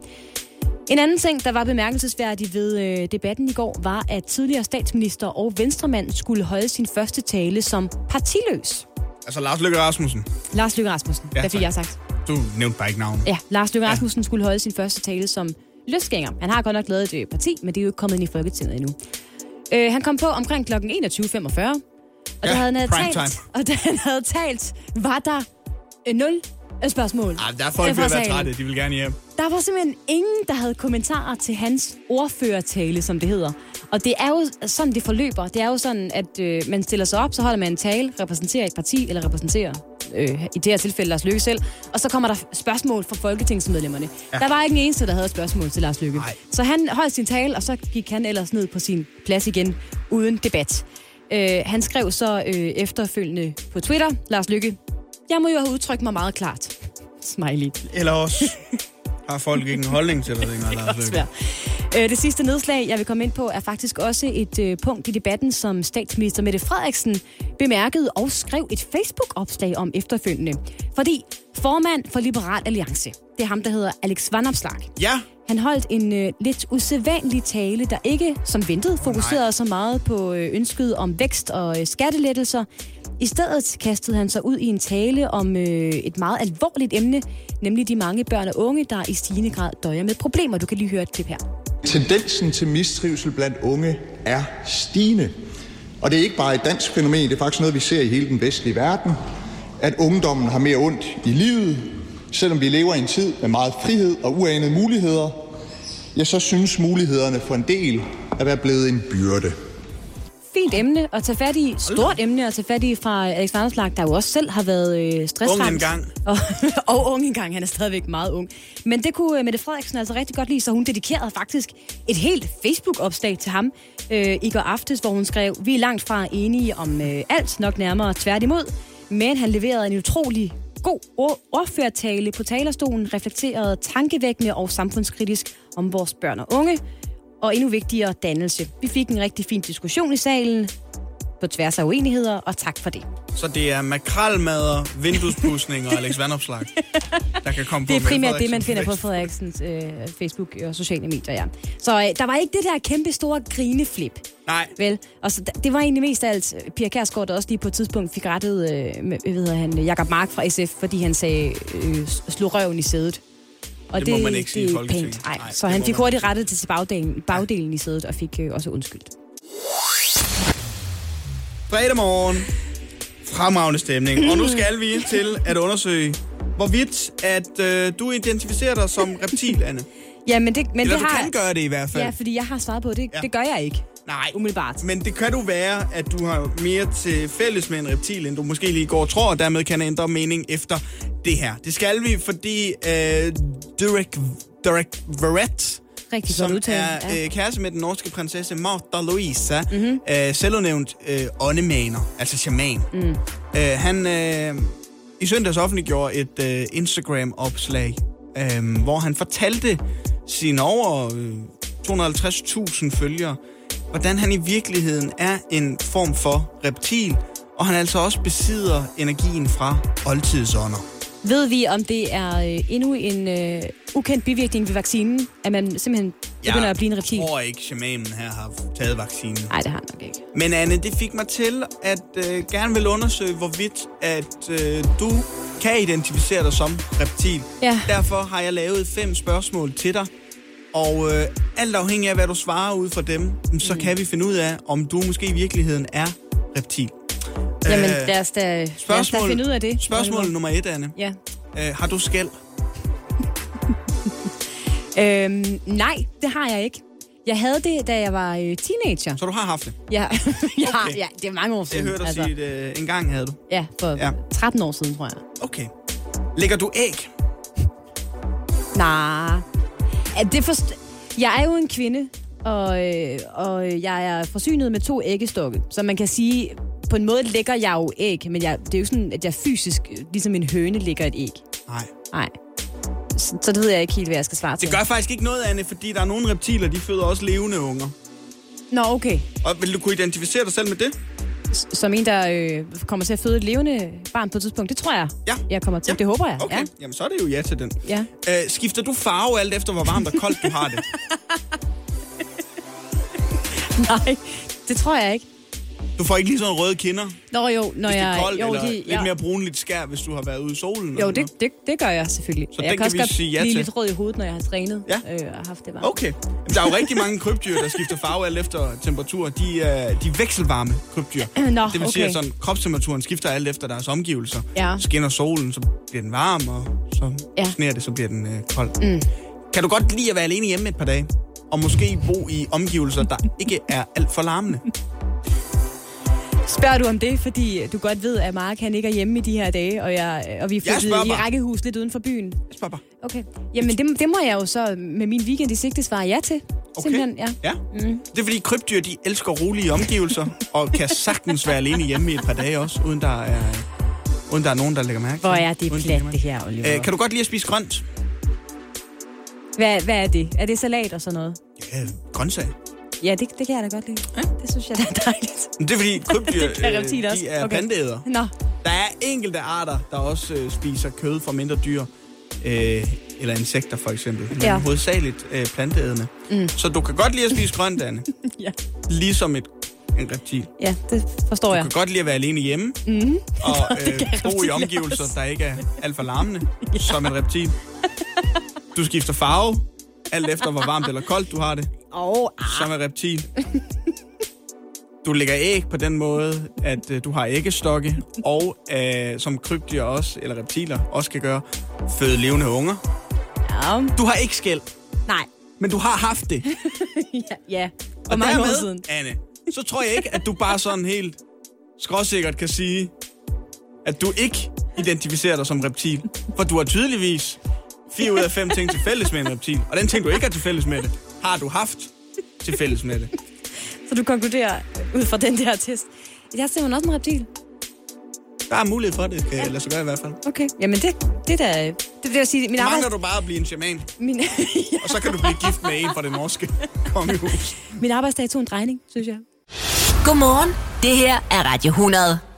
En anden ting, der var bemærkelsesværdig ved øh, debatten i går, var, at tidligere statsminister og venstremand skulle holde sin første tale som partiløs. Altså Lars Løkke Rasmussen. Lars Løkke Rasmussen, ja, det fik jeg sagt. Du nævnte bare ikke navnet. Ja, Lars Løkke Rasmussen ja. skulle holde sin første tale som løsgænger. Han har godt nok lavet et parti, men det er jo ikke kommet ind i Folketinget endnu. Øh, han kom på omkring klokken enogtyve femogfyrre, og, ja, da han havde talt, time. og da han havde talt, var der øh, nul spørgsmål. Ej, der er folk ved at være trætte, de vil gerne hjem. Der var simpelthen ingen, der havde kommentarer til hans ordførertale, som det hedder. Og det er jo sådan, det forløber. Det er jo sådan, at øh, man stiller sig op, så holder man en tale, repræsenterer et parti, eller repræsenterer, øh, i det her tilfælde, Lars Løkke selv. Og så kommer der spørgsmål fra folketingsmedlemmerne. Ja. Der var ikke en eneste, der havde spørgsmål til Lars Løkke. Nej. Så han holdt sin tale, og så gik han ellers ned på sin plads igen, uden debat. Øh, han skrev så øh, efterfølgende på Twitter, Lars Løkke, jeg må jo have udtrykt mig meget klart. Smiley. Eller også har folk ikke en holdning til det, det Lars Løkke. Det sidste nedslag, jeg vil komme ind på, er faktisk også et øh, punkt i debatten, som statsminister Mette Frederiksen bemærkede og skrev et Facebook-opslag om efterfølgende. Fordi Formand for Liberal Alliance. Det er ham, der hedder Alex Vanopslagh. Ja. Han holdt en øh, lidt usædvanlig tale, der ikke, som ventet, fokuserede oh, så meget på øh, ønsket om vækst og øh, skattelettelser. I stedet kastede han sig ud i en tale om øh, et meget alvorligt emne, nemlig de mange børn og unge, der i stigende grad døjer med problemer. Du kan lige høre et klip her. Tendensen til mistrivsel blandt unge er stigende. Og det er ikke bare et dansk fænomen, det er faktisk noget, vi ser i hele den vestlige verden, at ungdommen har mere ondt i livet. Selvom vi lever i en tid med meget frihed og uanede muligheder, ja, så synes mulighederne for en del at være blevet en byrde. Fint emne at tage fat i. Stort emne at tage fat i fra Alex Vanopslagh, der jo også selv har været øh, stressramt. Ung engang. Og, og ung engang. Han er stadigvæk meget ung. Men det kunne Mette Frederiksen altså rigtig godt lide, så hun dedikerede faktisk et helt Facebook-opslag til ham øh, i går aftes, hvor hun skrev, vi er langt fra enige om øh, alt, nok nærmere tværtimod. Men han leverede en utrolig god ordførertale på talerstolen, reflekterede tankevækkende og samfundskritisk om vores børn og unge, og endnu vigtigere dannelse. Vi fik en rigtig fin diskussion i salen, på tværs af uenigheder, og tak for det. Så det er makrelmadder, vinduespudsning og Alex Vanopslagh, der kan komme på. Det er primært det, man finder på Frederiksens øh, Facebook og sociale medier, ja. Så øh, der var ikke det der kæmpe store grineflip. Nej. Vel, og så, det var egentlig mest af alt Pia Kjærsgaard, der også lige på et tidspunkt fik rettet øh, med, hvad hedder han, Jakob Mark fra S F, fordi han sagde, øh, slog røven i sædet. Og det, det må man ikke sige i Folketinget. Nej, så han fik hurtigt rettet til bagdelen, bagdelen i sædet og fik øh, også undskyldt. Fredag morgen. Fremragende stemning. Og nu skal vi til at undersøge, hvorvidt at øh, du identificerer dig som reptil, Anne. Ja, men det, men Eller det du har, kan gøre det i hvert fald. Ja, fordi jeg har svaret på det. Ja. Det gør jeg ikke. Nej. Umiddelbart. Men det kan du være, at du har mere til fælles med en reptil, end du måske lige går og tror, og dermed kan ændre mening efter det her. Det skal vi, fordi øh, Derek, Derek Verrett, rigtig som udtale, er ja. øh, kæreste med den norske prinsesse Märtha Louise, mm-hmm. øh, selvudnævnt øh, åndemaner, altså shaman. Mm. Øh, han øh, i søndags offentliggjorde et øh, Instagram-opslag, øh, hvor han fortalte sine over øh, to hundrede og halvtreds tusind følgere, hvordan han i virkeligheden er en form for reptil, og han altså også besidder energien fra oldtidsånder. Ved vi, om det er øh, endnu en øh, ukendt bivirkning ved vaccinen, at man simpelthen begynder jeg at blive en reptil? Jeg tror ikke, shamanen her har taget vaccinen. Nej, det har han nok ikke. Men Anne, det fik mig til at øh, gerne vil undersøge, hvorvidt at øh, du kan identificere dig som reptil. Ja. Derfor har jeg lavet fem spørgsmål til dig. Og øh, alt afhængig af, hvad du svarer ud fra dem, så mm. kan vi finde ud af, om du måske i virkeligheden er reptil. Jamen, lad os da, lad os da finde ud af det. Spørgsmål nummer et, Anne. Ja. Øh, har du skæld? øhm, nej, det har jeg ikke. Jeg havde det, da jeg var øh, teenager. Så du har haft det? Ja, jeg har, Okay. ja det er mange år siden. Jeg hørte dig altså. sige, at øh, en gang havde du. Ja, for Ja. tretten år siden, tror jeg. Okay. Lægger du æg? Nej. Ja, det forst- jeg er jo en kvinde, og, øh, og jeg er forsynet med to æggestokke. Så man kan sige, på en måde lægger jeg jo æg, men jeg, det er jo sådan, at jeg fysisk, ligesom en høne, lægger et æg. Nej. Nej. Så, så det ved jeg ikke helt, hvad jeg skal svare til. Det gør faktisk ikke noget, Anne, fordi der er nogle reptiler, de føder også levende unger. Nå, okay. Og vil du kunne identificere dig selv med det? S- Som en, der øh, kommer til at føde et levende barn på et tidspunkt. Det tror jeg, ja. jeg kommer til. Ja. Det håber jeg. Okay, Ja. jamen så er det jo ja til den. Ja. Øh, skifter du farve alt efter, hvor varmt og koldt du har det? Nej, det tror jeg ikke. Du får ikke lige sådan røde kinder? Nå jo, når hvis det er jeg... koldt, jo, eller det, lidt ja. mere brunligt skær, hvis du har været ude i solen? Jo, det, det, det gør jeg selvfølgelig. Så jeg den kan kan også vi godt sige ja blive til. lidt rød i hovedet, når jeg har trænet Ja. øh, og haft det varmt. Okay. Jamen, der er jo rigtig mange krybdyr, der skifter farve alt efter temperatur. De er, de er vekselvarme krybdyr. Nå, det vil sige, okay. at sådan, kropstemperaturen skifter alt efter deres omgivelser. Ja. Skinner solen, så bliver den varm, og så Ja. sner det, så bliver den øh, kold. Mm. Kan du godt lide at være alene hjemme et par dage? Og måske bo i omgivelser, der ikke er alt for larmende? Spørger du om det, fordi du godt ved, at Mark han ikke er hjemme i de her dage, og, jeg, og vi er flyttet i rækkehus lidt uden for byen? Jeg spørger bare. Okay. Jamen, det, det må jeg jo så med min weekend i sigte svare ja til. Okay. Simpelthen, ja. Ja. Mm. Det er fordi krybdyr, de elsker rolige omgivelser, og kan sagtens være alene hjemme i et par dage også, uden der er, uden der er nogen, der lægger mærke til. Hvor er det Uden plat, det her, Oliver. Øh, kan du godt lide at spise grønt? Hvad, hvad er det? Er det salat og sådan noget? Ja, grøntsager. Ja, det, det kan jeg da godt lide. Ja? Det synes jeg, det er dejligt. Men det er fordi krybdyr, Det kan reptiler øh, også. de er Okay. planteædere. Nå. Der er enkelte arter, der også øh, spiser kød fra mindre dyr. Øh, eller insekter for eksempel. Men Ja. hovedsageligt øh, planteædende. Mm. Så du kan godt lide at spise grønt, Anne. Ja. Ligesom et en reptil. Ja, det forstår jeg. Du kan godt lide at være alene hjemme. Mm. Og øh, bo i reptiler omgivelser, også. der ikke er alt for larmende. Ja. Som et reptil. Du skifter farve. Alt efter, hvor varmt eller koldt du har det. Oh, ah. Som et reptil. Du lægger æg på den måde, at øh, du har æggestokke, og øh, som krybdyr også, eller reptiler også kan gøre, føde levende unger. Ja. Du har ikke skæld, Nej. men du har haft det. ja. ja. For Og mange år dermed, siden. Anne, så tror jeg ikke, at du bare sådan helt skråsikkert kan sige, at du ikke identificerer dig som reptil. For du har tydeligvis fire ud af fem ting til fælles med en reptil. Og den ting, du ikke har til fælles med det, har du haft til fælles med det. Så du konkluderer ud fra den der test. Jeg er simpelthen også en reptil. Der er mulighed for det, kan jeg lade sig gøre i hvert fald. Okay. Jamen det, det der... Det vil jeg sige, min Så arbejds... mangler du bare at blive en shaman. Min, ja. Og så kan du blive gift med en fra det norske kongehus. Min arbejdsdag tog en drejning, synes jeg. Godmorgen. Det her er Radio hundrede.